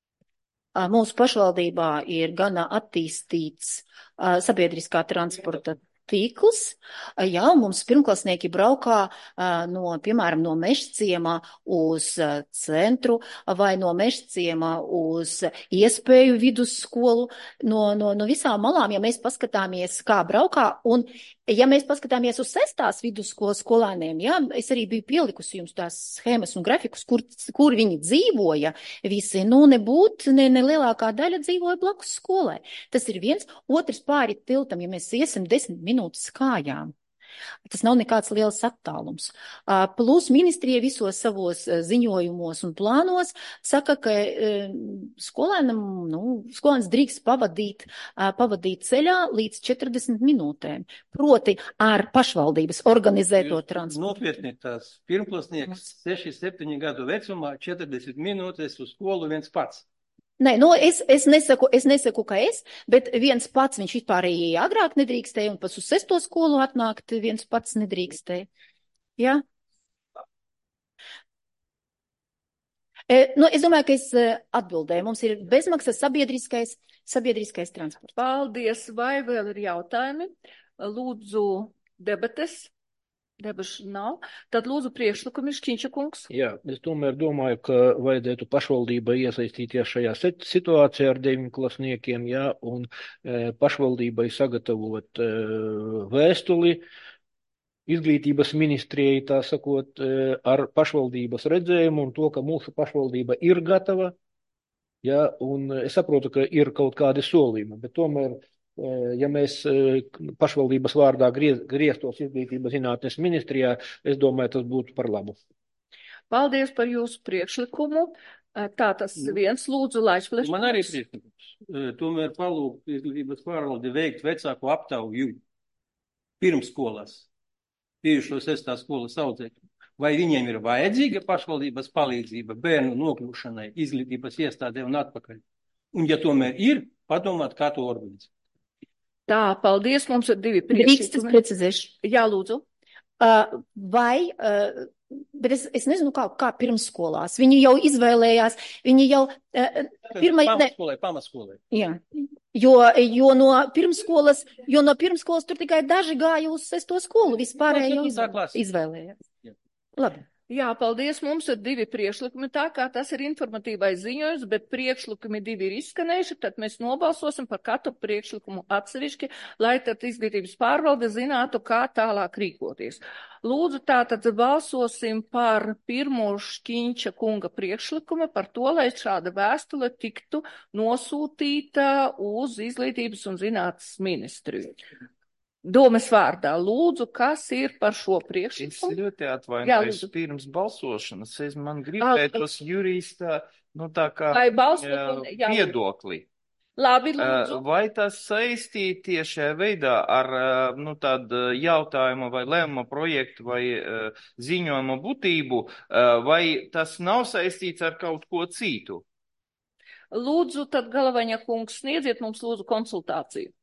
Ā, Mūsu pašvaldībā ir gana attīstīts ā, sabiedriskā transporta tīkls. Ā, Jā, un mums pirmklasnieki braukā ā, no, piemēram, no Mežciema uz ā, centru vai no Mežciema uz Iespēju vidusskolu, no, no, no visām malām, ja mēs paskatāmies, kā braukā, un ja mēs paskatāmies uz sestās vidusskolas skolēniem, jā, es arī biju pielikusi jums tās schēmas un grafikus, kur, kur viņi dzīvoja, visi, nu, nebūt, ne, ne lielākā daļa dzīvoja blakus skolai. Tas ir viens, otrs pāri tiltam, ja mēs iesim desmit minūtes kājām. Tas nav nekāds liels attālums. Ā, Plus ministrija visos savos ā, ziņojumos un plānos saka, ka e, skolēnam, nu, skolēns drīkst pavadīt, ā, pavadīt ceļā līdz četrdesmit minūtēm. Proti ar pašvaldības organizēto transportu. Nopietni tās pirmklasnieks seši septiņi gadu vecumā, četrdesmit minūtes uz skolu viens pats. Nē, nu, es, es, nesaku, es nesaku, ka es, bet viens pats viņš vispār arī agrāk nedrīkstēja, un pats uz sesto skolu atnākt viens pats nedrīkstēja. Jā? E, nu, es domāju, ka es e, atbildēju. Mums ir bezmaksas sabiedriskais, sabiedriskais transports. Paldies, vai vēl ir jautājumi? Lūdzu, debates. Debašu nav. Tad lūdzu priekšlikumi, Škiņša kungs. Jā, es tomēr domāju, ka vajadzētu pašvaldībai iesaistīties šajā sit- situācijā ar deviņklasniekiem, jā, un e, pašvaldībai sagatavot e, vēstuli izglītības ministrijai, tā sakot, e, ar pašvaldības redzējumu un to, ka mūsu pašvaldība ir gatava, jā, un es saprotu, ka ir kaut kādi solījumi, bet tomēr Ja mēs pašvaldības vārdā griez, grieztos izglītības zinātnes ministrijā, es domāju, tas būtu par labu. Paldies par jūsu priekšlikumu. Tā tas viens lūdzu Laišplešs. Man arī priekšlikums. Tomēr palūgt izglītības pārvaldi veikt vecāku aptauju pirmskolās, bijušo sestā skolas audzēkļu. Vai viņiem ir vajadzīga pašvaldības palīdzība bērnu nokļūšanai izglītības iestādē un atpakaļ? Un ja tomēr ir, padomāt, kā to organizēt. Tā, paldies, mums ir divi Drīkst, es priekšlikumi. precizēšu. Jā, lūdzu. Uh, vai, uh, bet es, es nezinu, kā, kā pirmsskolās. Viņi jau izvēlējās, viņi jau uh, pirmai, ne, Pamatskolai, pamatskolai. jā, jo, jo no pirmsskolas, jo no pirmsskolas tur tikai daži gāja uz sesto skolu, vispārēji jau Septītā klase. izvēlējās. Jā. Labi. Jā, paldies. Mums ir divi priekšlikumi. Tā kā tas ir informatīvais ziņojums, bet priekšlikumi divi ir izskanējuši, tad mēs nobalsosim par katru priekšlikumu atsevišķi, lai tad izglītības pārvalde zinātu, kā tālāk rīkoties. Lūdzu, tātad balsosim par pirmo Šķiņča kunga priekšlikumu par to, lai šāda vēstule tiktu nosūtīta uz izglītības un zinātnes ministriju. Domes vārdā, lūdzu, kas ir par šo Es priekšlikumu? ļoti Jā, atvainojos lūdzu. pirms balsošanas. Es man gribētos jurista, nu tā kā Vai balsot jā, un- jā, lūdzu. viedokli. Labi, Uh, lūdzu. Vai tas saistīti tiešā veidā ar uh, nu, tādu jautājumu vai lēmumu projektu vai uh, ziņojumu būtību, uh, vai tas nav saistīts ar kaut ko citu? Lūdzu, tad Galavaņa kungs sniedziet mums lūdzu konsultāciju.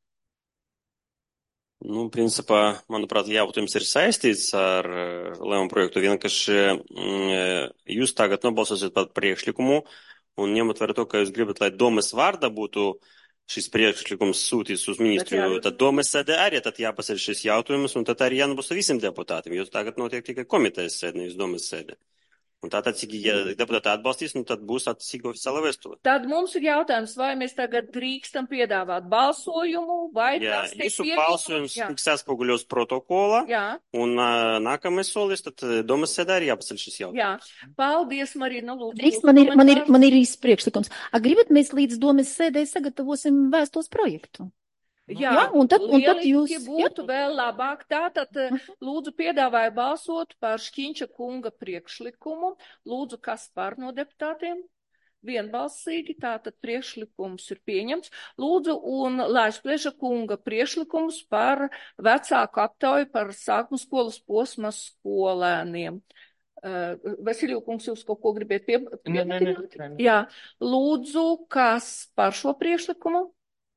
Nu, principā, manuprāt, jautājums ir saistīts ar uh, lēmumu projektu. Vienkārši mm, jūs tagad nobalsosiet par priekšlikumu un ņemot vērā to, ka jūs gribat, lai domes vārdā būtu šis priekšlikums sūtīts uz ministriju, tad domes sēdē arī tad jāpasēž šis jautājums un tad arī jānobalso visiem deputātiem, jo tagad notiek tikai komitejas sēdē, nevis domes sēdē. Un tātad, ja deputāti atbalstīs, nu tad būs attiecīgi oficiāla vēstule. Tad mums ir jautājums, vai mēs tagad drīkstam piedāvāt balsojumu, vai Jā, tas tiek jūsu pieņemts? balsojums Jā. tiks atspoguļots protokolā, Jā, un uh, nākamais solis, tad uh, domas sēdē arī jāpaceļ šis jautājums. jā. Paldies, Marina, lūdzu. Drīkst, man ir, man ir, man ir īsts priekšlikums. A, gribat mēs līdz domes sēdē sagatavosim vēstules projektu? Jā, Jā, un tad- un tad lieliski jūs- būtu vēl labāk. Tātad lūdzu piedāvāju balsot par Šķiņča kunga priekšlikumu. Lūdzu, kas par no deputātiem? Vienbalsīgi, tātad priekšlikums ir pieņemts. Lūdzu, un Laišpleša kunga priekšlikums par vecāku aptauju par sākuma skolas posma skolēniem. Uh, Vasiliju kungs, jūs kaut ko gribiet pie... Nē, nē, nē, nē. Jā, lūdzu, kas par šo priekšlikumu?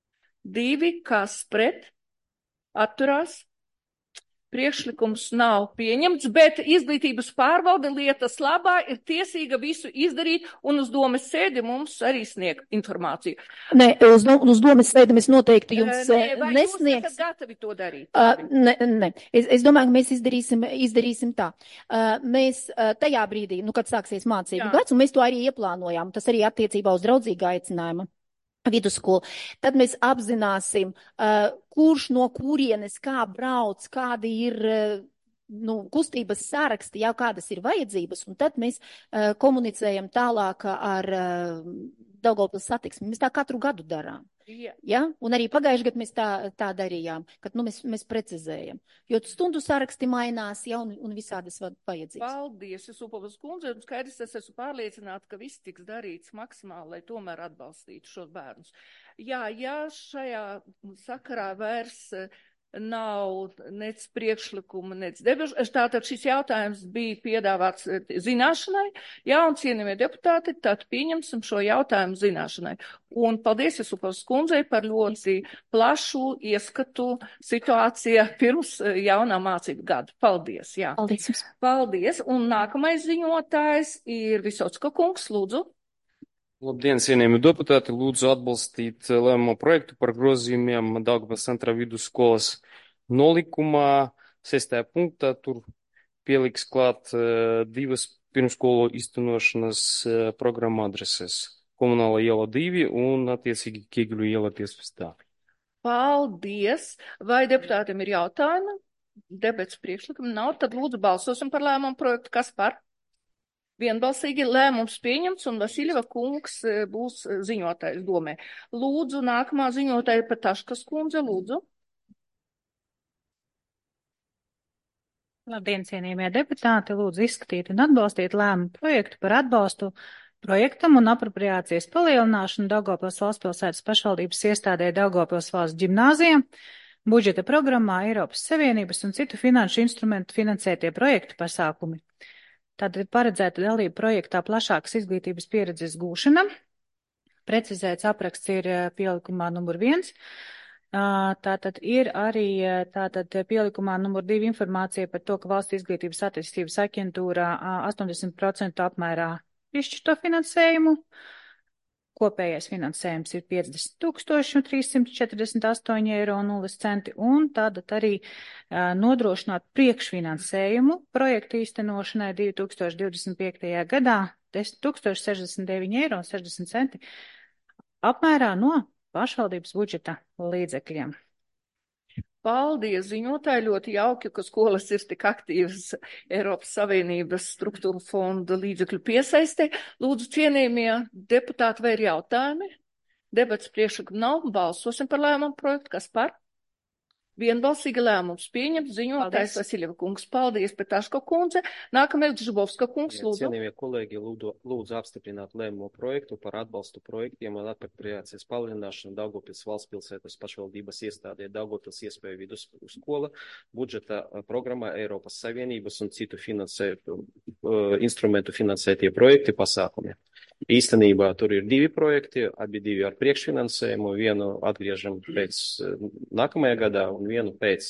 Divi, kas pret, atturās. Priekšlikums nav pieņemts, bet izglītības pārvalde lietas labā ir tiesīga visu izdarīt un uz domes sēdi mums arī sniegt informāciju. Nē, uz, do- uz domes sēdi mēs noteikti jums Nē, eh, vai jūs esat nesniegs. gatavi to darīt? Uh, ne, ne. Es, es domāju, ka mēs izdarīsim, izdarīsim tā. Uh, mēs uh, tajā brīdī, nu, kad sāksies mācību Jā. gads, un mēs to arī ieplānojām, tas arī attiecībā uz draudzīgu aicinājumu vidusskolu, tad mēs apzināsim, uh, kurš no kurienes kā brauc, kādi ir uh, nu, kustības saraksti, jau kādas ir vajadzības, un tad mēs uh, komunicējam tālāk ar uh, Daugavpils satiksmi. Mēs tā katru gadu darām. Jā. Ja? Un arī pagājušajā gadā mēs tā, tā darījām, kad nu, mēs, mēs precizējam. Jo stundu saraksti mainās, ja, un, un visādas va- vajadzības. Paldies, Jusupovas kundze, un skaidrs, es esmu pārliecināta, ka viss tiks darīts maksimāli, lai tomēr atbalstītu šos bērnus. Jā, ja šajā sakarā vairs eh, nav nec priekšlikuma, nec debašu, tātad šis jautājums bija piedāvāts eh, zināšanai, jā, un cienījamie deputāti, tad pieņemsim šo jautājumu zināšanai. Un paldies Jusupovas kundzei par ļoti plašu ieskatu situācijā pirms eh, jaunā mācību gada. Paldies, jā. Paldies jums. Paldies, un nākamais ziņotājs ir Visocka kungs, lūdzu. Labdien, cienījami deputāti! Lūdzu atbalstīt lēmumu projektu par grozījumiem Daugavpils centra vidusskolas nolikumā. Sestajā punktā tur pieliks klāt uh, divas pirmskolu iztenošanas uh, programma adreses. Komunāla iela divi un attiecīgi Kiegļu iela piecpadsmit. Paldies. Vai deputātiem ir jautājumi? Debats priekšlikumi nav, tad lūdzu balsosim par lēmumu projektu. Kas par? Vienbalsīgi lēmums pieņemts un Vasiljeva kungs būs ziņotājs domē. Lūdzu, nākamā ziņotāja Pataškas kundze, lūdzu. Labdien, cienījamie deputāti, lūdzu izskatīt un atbalstīt lēmumu projektu par atbalstu projektam un apropriācijas palielināšanu Daugavpils valstspilsētas pašvaldības iestādē Daugavpils valsts ģimnāzijā, budžeta programmā Eiropas Savienības un citu finanšu instrumentu finansētie projektu pasākumi. Tad ir paredzēta dalība projektā plašākas izglītības pieredzes gūšana. Precizēts apraksts ir pielikumā numur viens. Tātad ir arī tātad pielikumā numur divi informācija par to, ka Valsts izglītības attīstības aģentūrā astoņdesmit procentu apmērā piešķirto finansējumu. Kopējais finansējums ir piecdesmit tūkstoši trīs simti četrdesmit astoņi eiro un nulles centi, un tātad arī uh, nodrošināt priekšfinansējumu projektu īstenošanai divi tūkstoši divdesmit piektajā gadā desmit tūkstoši sešdesmit deviņi eiro un sešdesmit centi apmērā no pašvaldības budžeta līdzekļiem. Paldies, ziņotāji, ļoti jauki, ka skolas ir tik aktīvas Eiropas Savienības struktūra fonda līdzekļu piesaistē. Lūdzu, cienījamie deputāti, vai ir jautājumi? Debats priekšlikuma nav, balsosim par lēmumu projektu, kas par? Vienbalsīgi lēmums pieņemt, ziņotājs Vasiljeva kungs. Paldies, Petaško kundze. Nākamais Gžibovska kungs, lūdzu. Cienījamie kolēģi, lūdzu, lūdzu apstiprināt lēmumu projektu par atbalstu projektiem un apropriācijas palielināšanu Daugavpils valstspilsētas pašvaldības iestādē Daugavpils iespēju vidusskola, budžeta programmā Eiropas Savienības un citu finansētu, uh, instrumentu finansētie projekti pasākumi. Īstenībā tur ir divi projekti, abi divi ar priekšfinansējumu, vienu atgriežam pēc nākamajā gadā un vienu pēc.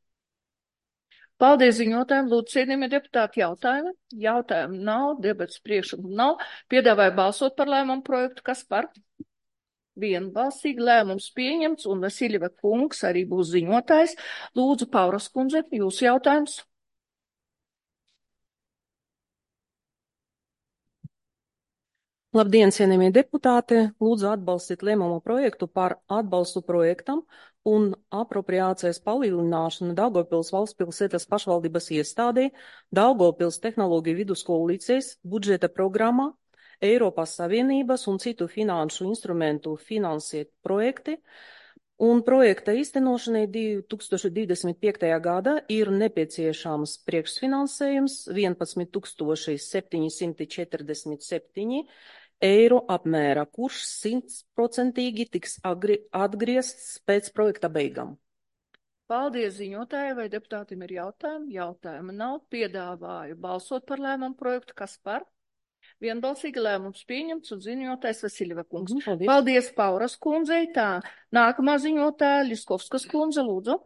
Paldies ziņotājiem, lūdzu, cienījamie deputāti, jautājumi. Jautājumu nav, debats priekšlikumu nav. Piedāvāju balsot par lēmumu projektu, kas par? Vienbalsīgi lēmums pieņemts un Vasiljeva kungs arī būs ziņotājs. Lūdzu, Pauras kundze, jūsu jautājums. Labdien, cienījamie deputāti! Lūdzu atbalstīt lēmumu projektu par atbalstu projektam un apropriācijas palielināšanu Daugavpils valstspilsētas pašvaldības iestādē Daugavpils tehnoloģiju vidusskolu licejs budžeta programmā Eiropas Savienības un citu finanšu instrumentu finansēt projekti. Un projekta īstenošanai divi tūkstoši divdesmit piektajā gadā ir nepieciešams priekšfinansējums vienpadsmit tūkstoši septiņi simti četrdesmit septiņi eiro apmērā, kurš simtprocentīgi tiks atgriezts pēc projekta beigām. Paldies ziņotāji, vai deputātiem ir jautājumi? Jautājumi nav. Piedāvāju balsot par lēmumu projektu, kas par? Vienbalsīgi lēmums pieņemts un ziņotājs Vasiljeva kungs. Paldies. Paldies Pauras kundzei. Tā, nākamā ziņotāja Ļiskovskas kundze, lūdzu.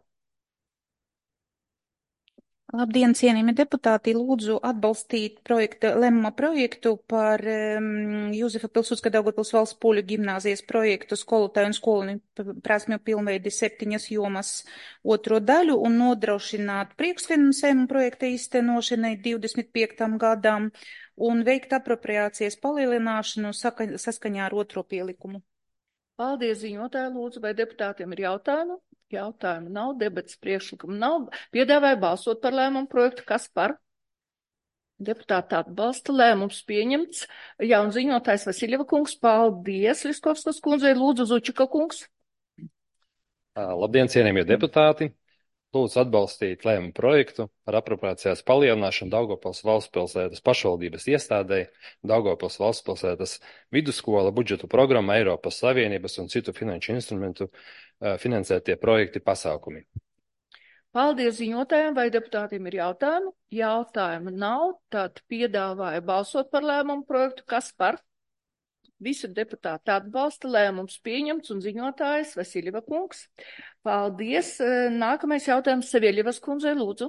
Labdien, cienījami deputāti, lūdzu atbalstīt projekta, lēmuma projektu par um, Jūzefa Pilsudska Daugavpils valsts poļu ģimnāzijas projektu skolotāju un skolēnu prasmju pilnveidi septiņas jomas otro daļu un nodrošināt priekšfinansējumu projekta īstenošanai divdesmit piektam gadam un veikt apropriācijas palielināšanu saka, saskaņā ar otro pielikumu. Paldies ziņotāji, lūdzu, vai deputātiem ir jautājumi? Jautājumu nav, debats priekšlikumu nav. Piedāvāju balsot par lēmumu projektu, kas par? Deputāti atbalsta, lēmums pieņemts. Jaun ziņotājs Vasiljeva kungs, paldies Ļiskovskas kundzei, lūdzu Zučika kungs. Labdien, cienījamie deputāti! Lūdzu atbalstīt lēmumu projektu par apropriācijas palielināšanu Daugavpils valstspilsētas pašvaldības iestādē Daugavpils valstspilsētas vidusskola budžetu programma Eiropas Savienības un citu finanšu instrumentu uh, finansētie projekti pasākumi. Paldies ziņotājiem, vai deputātiem ir jautājumi? Jautājumu nav, tad piedāvāju balsot par lēmumu projektu, kas par? Visi deputāti atbalsta, lēmums pieņemts un ziņotājs Vasiljeva kungs. Paldies. Nākamais jautājums Sevieļevas kundzei, lūdzu.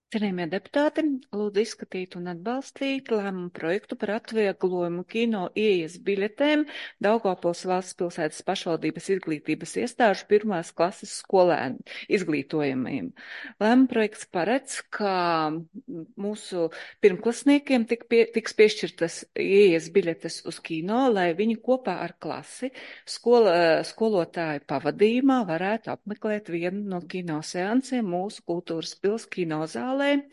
Cienījamie deputāti, lūdzu izskatīt un atbalstīt lēmumu projektu par atvieglojumu kino ieejas biļetēm Daugavpils valsts pilsētas pašvaldības izglītības iestāžu pirmās klases skolēnu izglītojamajiem. Lēmuma projekts paredz, ka mūsu pirmklasniekiem tik pie, tiks piešķirtas ieejas biļetes uz kino, lai viņi kopā ar klasi skola, skolotāju pavadījumā varētu apmeklēt vienu no kino seansiem mūsu kultūras pils kinozālē.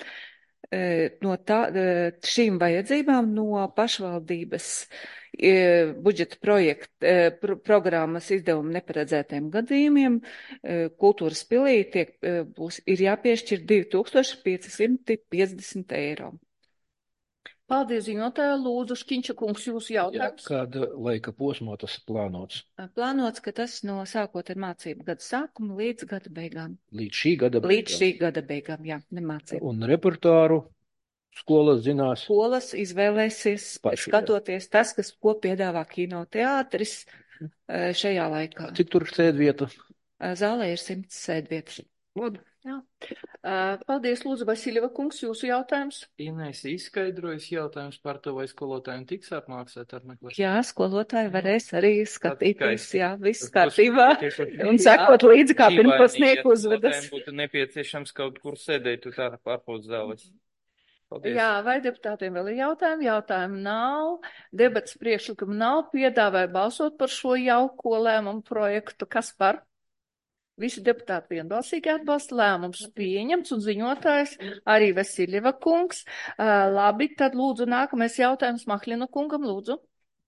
No tā, šīm vajadzībām no pašvaldības budžeta projekta pro, programmas izdevuma neparedzētiem gadījumiem kultūras pilī tiek, būs, ir jāpiešķir divi tūkstoši pieci simti piecdesmit eiro. Paldies, ziņotāja. Lūdzu, Šķiņša kungs, jūsu jautājums. Jā, kāda laika posmā tas plānots? Plānots, ka tas no sākot ar mācību gada sākumu līdz gada beigām. Līdz šī gada beigām? Līdz šī gada beigām, jā, nemācību. Un repertuāru skolas zinās? Skolas izvēlēsies, paši, skatoties tas, kas, ko piedāvā kinoteātris šajā laikā. Cik tur sēdvietu? Zālē ir simts sēdvietas. Labi. Jā. Paldies, Lūdzu, Vasiļeva kungs, jūsu jautājums. Inês izskaidrojas jautājums par to, vai skolotājiem tiks apmaksāt ar meklēšanu. Jā, skolotāji varēs arī skatīties, jā, viss kārtībā un sekot līdzi, kā pirmklasnieku uzvedas. Būtu nepieciešams kaut kur sēdēt tā pārpūtas zāles. Paldies. Jā, vai deputātiem vēl ir jautājumi? Jautājumu nav, debats priekšlikumu nav, piedāvāja balsot par šo jauko lēmumu projektu. Kas par? Visi deputāti vienbalsīgi atbalsta, lēmums pieņemts un ziņotājs arī Vasiļeva kungs. Uh, labi, tad lūdzu nākamais jautājums Mahlina kungam, lūdzu.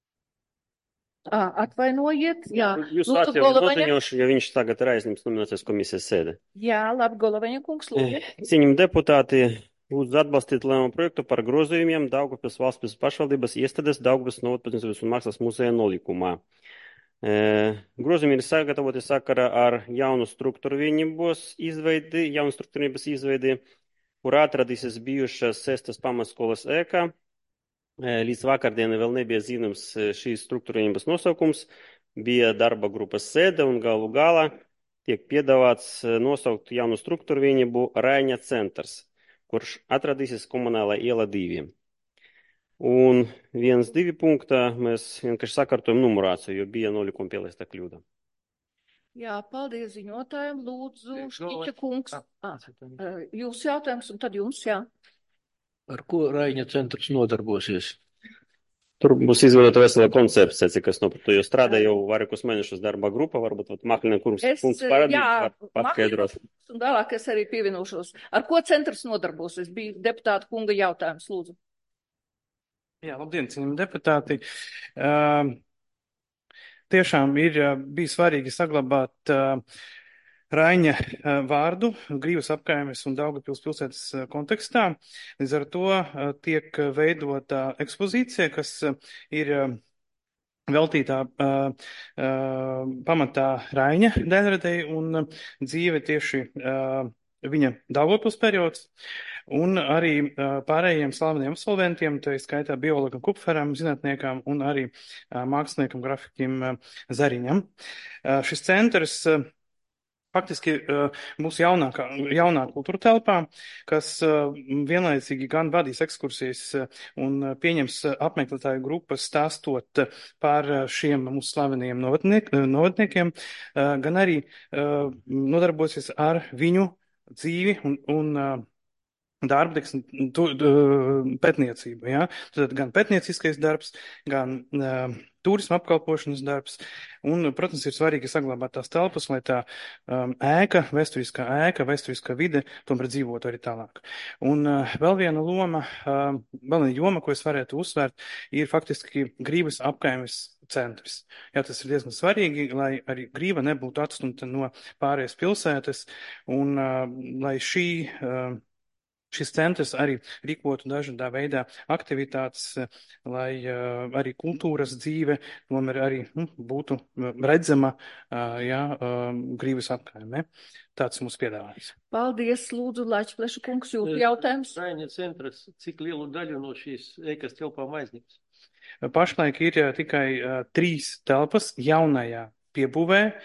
Uh, atvainojiet, jā. Jūs atļaujat noziņošu, ja viņš tagad ir aizņemts nominācijas komisijas sēde. Jā, labi, Goloveņa kungs, lūdzu. Cienījami deputāti, lūdzu atbalstīt lēmumu projektu par grozījumiem Daugavpils valsts pašvaldības iestādes Daugavpils Novotpazīstības un mākslas muzeja nolikumā. Grozījumi ir sagatavoti sakarā ar jaunu struktūru vienības izveidi, jaunu struktūru vienības izveidi, kur atradīsies bijušas sestas pamatskolas ēka. Līdz vakardienai vēl nebija zināms šīs struktūru vienības nosaukums, bija darba grupas sēde un galu galā tiek piedāvāts nosaukt jaunu struktūru vienību Raiņa centrs, kurš atradīsies komunālā iela divi. Un viens, divi punktā mēs vienkārši sakārtojam numurāciju, jo bija nolikuma pielaista kļūda. Jā, paldies ziņotājiem. Lūdzu, Šķiņša kungs. Ah, jūs jautājums un tad jums, jā. Ar ko Raiņa centrs nodarbosies? Tur būs izveidota vesela koncepcija, cik es nopratu, jo strādā jau vairākus mēnešus darba grupa, varbūt Mahlina kungs parādīt, paskaidros. Un vēlāk es arī pievienošos. Ar ko centrs nodarbosies? Bija deputāta kunga jautājums, lūdzu. Jā, labdien, cienījami deputāti. Uh, tiešām ir uh, bija svarīgi saglabāt uh, Raiņa uh, vārdu Grīvas apkaimes un Daugavpils pilsētas uh, kontekstā. Līdz ar to uh, tiek veidota ekspozīcija, kas uh, ir uh, veltītā uh, uh, pamatā Raiņa daļradei un uh, dzīve tieši uh, viņa Daugavpils periods. Un arī uh, pārējiem slaveniem absolventiem, tā skaitā biologam Kupferam, zinātniekam un arī uh, māksliniekam grafikim uh, Zariņam. Uh, šis centrs uh, faktiski uh, mūsu jaunākā, jaunā kultūra telpā, kas uh, vienlaicīgi gan vadīs ekskursijas uh, un uh, pieņems uh, apmeklētāju grupas stāstot uh, par uh, šiem mūsu slaveniem novadniek, uh, novadniekiem, uh, gan arī uh, nodarbosies ar viņu dzīvi un, un uh, darba, teiksim, tu, pētniecība, ja? Tad gan pētnieciskais darbs, gan uh, turisma apkalpošanas darbs, un, protams, ir svarīgi saglabāt tās telpas, lai tā um, ēka, vēsturiskā ēka, vēsturiskā vide tomēr dzīvotu arī tālāk. Un uh, vēl viena loma, uh, vēl viena joma, ko es varētu uzsvērt, ir faktiski Grīvas apkaimes centrs. Jā, tas ir diezgan svarīgi, lai arī Grīva nebūtu atstumta no pārējās pilsētas, un uh, lai šī uh, Šis centrs arī rīkotu dažādā veidā aktivitātes, lai uh, arī kultūras dzīve tomēr arī nu, būtu redzama uh, jā, uh, Grīvas apkaimē. Tāds mums piedāvājums. Paldies, lūdzu, Lāčpleša kungs, jūsu jautājums. Raiņa centrs, cik lielu daļu no šīs ēkas telpām aizņems? Pašlaik ir tikai uh, trīs telpas jaunajā piebūvē.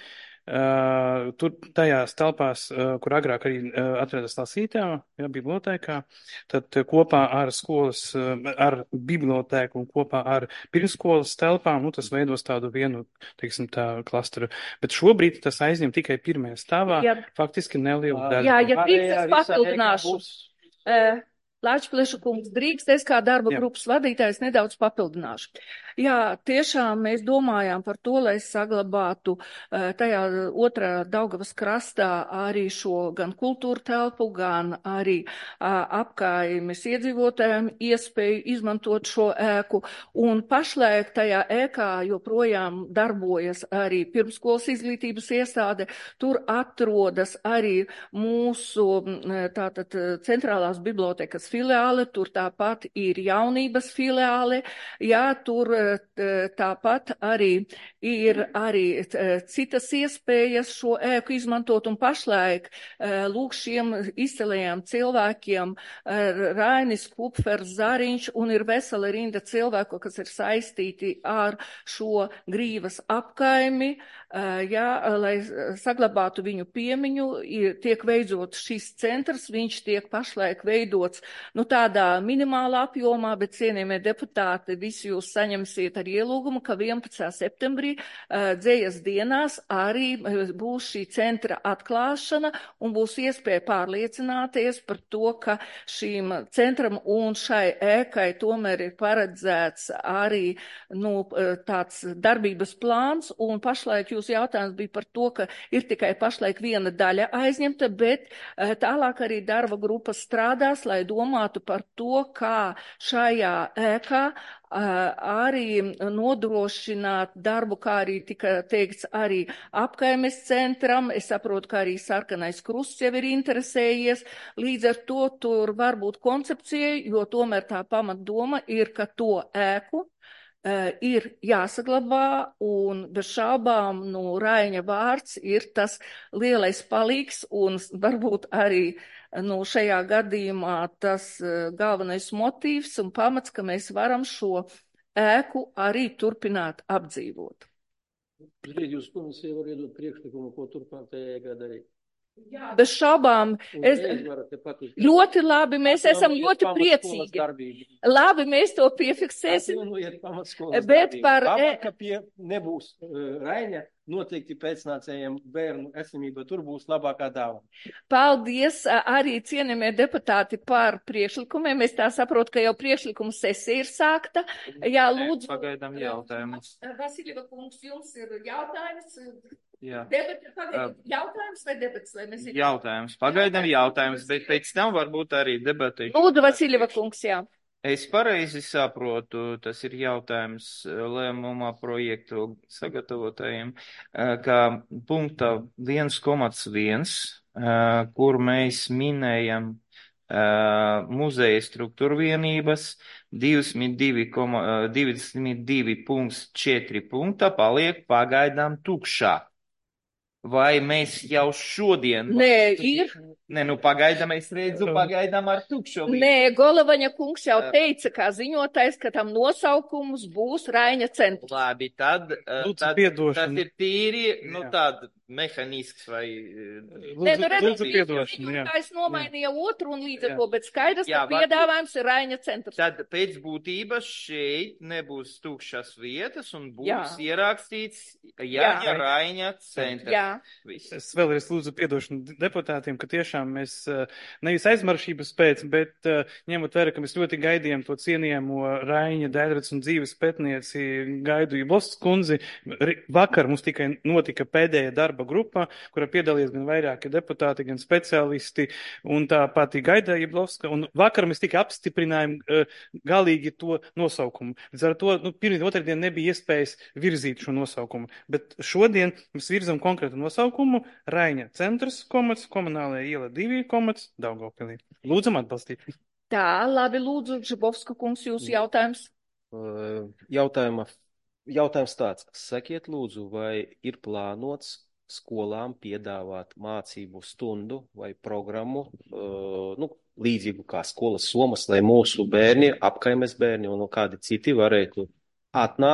Uh, tur tajās telpās, uh, kur agrāk arī uh, atrodas lasītājā, ja, bibliotēkā, tad uh, kopā ar skolas, uh, ar bibliotēku un kopā ar pirmskolas telpām, nu, tas veidos tādu vienu, teiksim, tā klasteru. Bet šobrīd tas aizņem tikai pirmajā stāvā, Jā. faktiski nelielu daļu. Jā, ja drīkst, es papildināšu. Uh, Lāčplēša kungs, drīkst, es kā darba Jā. grupas vadītājs nedaudz papildināšu. Jā, tiešām mēs domājām par to, lai saglabātu uh, tajā otrā Daugavas krastā arī šo gan kultūra telpu, gan arī uh, apkaimes iedzīvotājiem iespēju izmantot šo ēku. Un pašlaik tajā ēkā joprojām darbojas arī pirmskolas izglītības iestāde. Tur atrodas arī mūsu tātad centrālās bibliotekas filiāle, tur tāpat ir jaunības filiāle, jā, tur tāpat arī ir arī citas iespējas šo ēku izmantot, un pašlaik lūk šiem izcelējiem cilvēkiem Rainis, Kupfers, Zariņš, un ir vesela rinda cilvēku, kas ir saistīti ar šo Grīvas apkaimi, jā, lai saglabātu viņu piemiņu, tiek veidots šis centrs, viņš tiek pašlaik veidots nu, tādā minimālā apjomā, bet cienījamie deputāti, visi jūs saņemsiet ar ielūgumu, ka vienpadsmitā septembrī uh, dzējas dienās arī būs šī centra atklāšana un būs iespēja pārliecināties par to, ka šīm centram un šai ēkai tomēr ir paredzēts arī nu, tāds darbības plāns, un pašlaik jūs jautājums bija par to, ka ir tikai pašlaik viena daļa aizņemta, bet uh, tālāk arī darba grupa strādās, lai domātu par to, kā šajā ēkā arī nodrošināt darbu, kā arī tika teikts arī apkaimes centram. Es saprotu, ka arī Sarkanais krusts jau ir interesējies. Līdz ar to tur var būt koncepcija, jo tomēr tā pamatdoma ir, ka to ēku Uh, ir jāsaglabā, un bez šaubām, nu, Raiņa vārds ir tas lielais palīgs, un varbūt arī, nu, šajā gadījumā tas uh, galvenais motīvs un pamats, ka mēs varam šo ēku arī turpināt apdzīvot. Jūs komisija var iedot priekšlikumu, ko turpmāk tajā darīt. Jā, bez šaubām. Es, ļoti labi, mēs esam ļoti priecīgi. Labi, mēs to piefiksēsim. Bet par... Labāk, ka pie nebūs uh, Raiņa, noteikti pēcnācējiem bērnu esamība, tur būs labākā dāvana. Paldies arī cienījamie deputāti par priekšlikumiem. Es tā saprotu, ka jau priekšlikuma sesija ir sākta. Jā, lūdzu. Pagaidām jautājumus. Vasiljeva kungs, jums ir jautājums. Jā. Debati, pagaidām, jautājums vai debats? Vai mēs ir... Jautājums. Pagaidām jautājums, bet pēc tam varbūt arī debati. Lūdzu, Vasiljeva kungs, jā. Es pareizi saprotu, tas ir jautājums lēmumā projektu sagatavotājiem, ka punkta viens komats viens, kur mēs minējam muzeja struktūra vienības, divdesmit divi punkts četri punkta paliek pagaidām tukšā. Vai mēs jau šodien... Nē, ir. Nē, nu pagaidām es redzu, pagaidām ar tukšo. Nē, Golavaņa kungs jau teica, kā ziņotājs, ka tam nosaukums būs Raiņa centrs. Labi, tad, tad tas ir tīri, nu tād mehanisks vai... Lūdzu, Nē, nu redzu, ziņotājs nomainīja otru un līdz ar to, bet skaidrs, Jā, ka piedāvājums ir Raiņa centrs. Tad pēc būtības šeit nebūs tukšas vietas un būs Jā. ierakstīts Jā, Jā. Raiņa centrs. Jā. Viss. Es vēlreiz lūdzu piedošanu deputātiem, ka tiešām mēs nevis aizmaršības pēc, bet ņemot vērā, ka mēs ļoti gaidījām to cienījamo Raiņa Dēļrads un dzīves pētnieci Gaidu Jiblovskas kundzi. Vakar mums tikai notika pēdējā darba grupa, kurā piedalījās gan vairāki deputāti, gan speciālisti un tā pati Gaida Jiblovska. Un vakar mēs tikai apstiprinājām galīgi to nosaukumu. Līdz ar to, nu, pirmdien otrdien nebija iespējas virzīt šo nosaukumu. Bet šodien mēs virzam konkrētu nosaukumu Raiņa centrs, komats, komunālajā iela divi, komats, Daugavpilī. Lūdzam atbalstīt. Tā, labi, lūdzu, Žibovska kungs, jūsu jautājums. Jautājuma, jautājums tāds. Sakiet, lūdzu, vai ir plānots skolām piedāvāt mācību stundu vai programmu, nu, līdzīgu kā skolas somas, lai mūsu bērni, apkaimes bērni un kādi citi varētu atnākt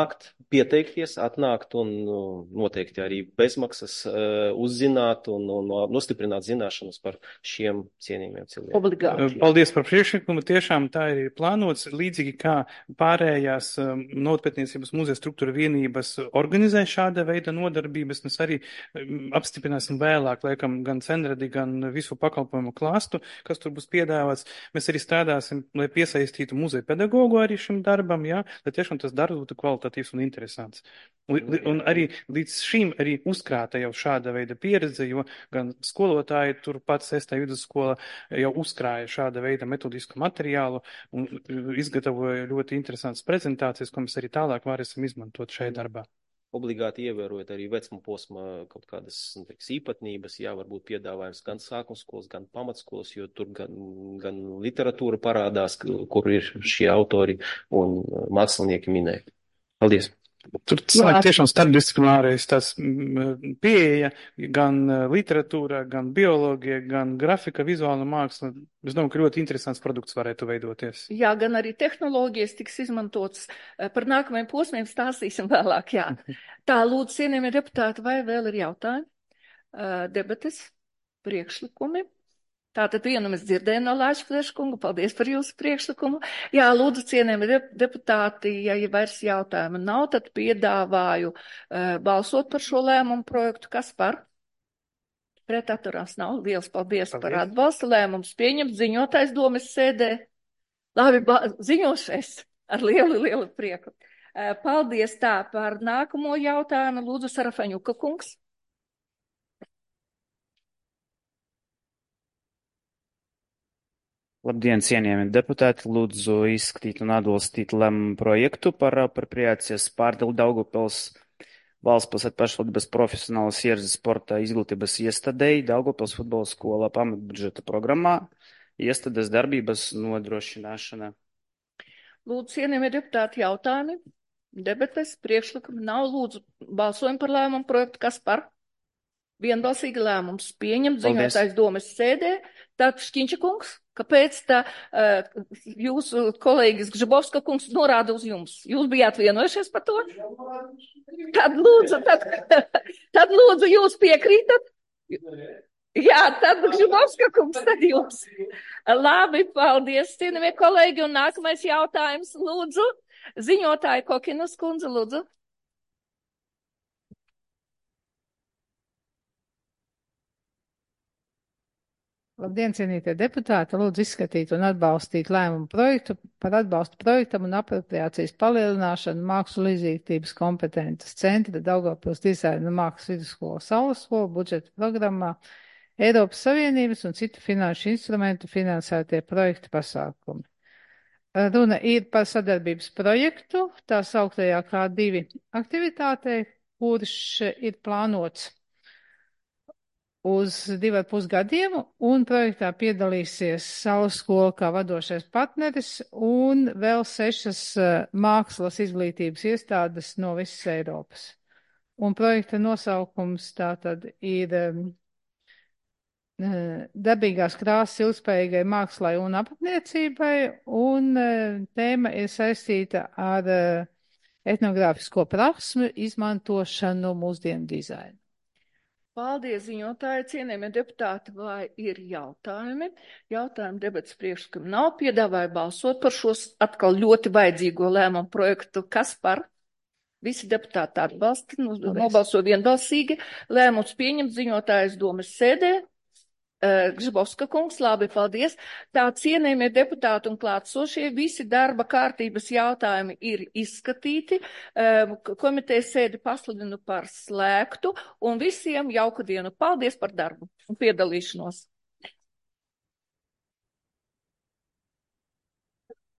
pieteikties, atnākt un noteikti arī bezmaksas uzzināt un, un nostiprināt zināšanas par šiem cienījumiem cilvēkiem. Obligāti. Paldies par priekšlikumu. Tiešām tā ir plānots, līdzīgi kā pārējās novatpētniecības muzeja struktūra vienības organizē šāda veida nodarbības. Mēs arī apstiprināsim vēlāk, laikam, gan cenradi, gan visu pakalpojumu klāstu, kas tur būs piedāvāts. Mēs arī strādāsim, lai piesaistītu muzeja pedagogu arī šim darbam, jā, lai tiešām tas darbs būtu kvalitatīvs un interesants. Un, un arī līdz šim arī uzkrāta jau šāda veida pieredze, jo gan skolotāji turpat sestā vidusskola jau uzkrāja šāda veida metodisku materiālu un izgatavoja ļoti interesantas prezentācijas, ko mēs arī tālāk varēsim izmantot šajā darbā. Obligāti ievērojot arī vecuma posma kaut kādas teiks, īpatnības, jā, varbūt piedāvājums gan sākumskolas, gan pamatskolas, jo tur gan, gan literatūra parādās, kur ir šie autori un mākslinieki minēti. Paldies! Tur sanāk tiešām starpdisciplinārais tas pieeja, gan literatūra, gan bioloģija, gan grafika, vizuāla māksla. Es domāju, ka ļoti interesants produkts varētu veidoties. Jā, gan arī tehnoloģijas tiks izmantotas. Par nākamajiem posmiem stāstīsim vēlāk, jā. Tā, lūdzu, cienījamie deputāti, vai vēl ir jautājumi? Debates, priekšlikumi? Tātad vienu mēs dzirdējām no Lāčplēša kunga. Paldies par jūsu priekšlikumu. Jā, lūdzu, cienījamie deputāti, ja vairs jautājumu nav, tad piedāvāju uh, balsot par šo lēmumu projektu. Kas par? Pret atturās nav. Liels paldies, paldies. Par atbalstu. Lēmums pieņemt. Ziņotājs domes sēdē. Labi, ziņošu es ar lielu, lielu prieku. Uh, paldies tā par nākamo jautājumu. Lūdzu, Sarafeņuka kungs. Labdien, cienījami deputāti, lūdzu izskatīt un atbalstīt lēmumu projektu par apropriācijas pārdalu Daugavpils valsts pilsētu pašvaldības profesionālas ierzes sporta izglītības iestādei Daugavpils futbola skolā pamatbudžeta programmā iestādes darbības nodrošināšana. Lūdzu, cienījamie deputāti, jautājumi, debates, priekšlikumi nav. Lūdzu, balsojam par lēmumu projektu. Kas par? Vienbalsīgi lēmums pieņemt. Ziņotājs domes sēdē. Tātad Šķiņša kungs. Kāpēc tā uh, jūsu kolēģis Gžibovska kungs norāda uz jums? Jūs bijāt vienojušies par to? Tad lūdzu, tad, tad lūdzu jūs piekrītat? Jā, tad Gžibovska kungs, tad jums. Labi, paldies, cienījamie kolēģi, un nākamais jautājums, lūdzu. Ziņotāja Kokinas kundze, lūdzu. Labdien, cienītie deputāti, lūdzu izskatīt un atbalstīt lēmumu projektu par atbalstu projektam un apropriācijas palielināšanu mākslu izglītības kompetences centra Daugavpils dizaina mākslas vidusskola Saules skola budžeta programmā Eiropas Savienības un citu finanšu instrumentu finansētie projekta pasākumi. Runa ir par sadarbības projektu, tā sauktajā kā divi aktivitātei, kurš ir plānots uz divu ar pus gadiem, un projektā piedalīsies Saules skola kā vadošais partneris un vēl sešas mākslas izglītības iestādes no visas Eiropas. Un projekta nosaukums tātad ir um, dabīgās krāsas ilgspējīgai mākslai un apniecībai, un uh, tēma ir saistīta ar uh, etnogrāfisko prasmu izmantošanu mūsdienu dizainu. Paldies, ziņotāji, cienījamie deputāti, vai ir jautājumi? Jautājumu debats priekšlikumi nav. Piedāvāju balsot par šos atkal ļoti vajadzīgo lēmumu projektu. Kas par? Visi deputāti atbalsta, nobalso vienbalsīgi. Lēmums pieņemt, ziņotājs domes sēdē. Gžibovska kungs, labi, paldies. Tā, cienījamie deputāti un klātsošie, visi darba kārtības jautājumi ir izskatīti. Komitejas sēdi pasludinu par slēgtu un visiem jauku dienu. Paldies par darbu un piedalīšanos.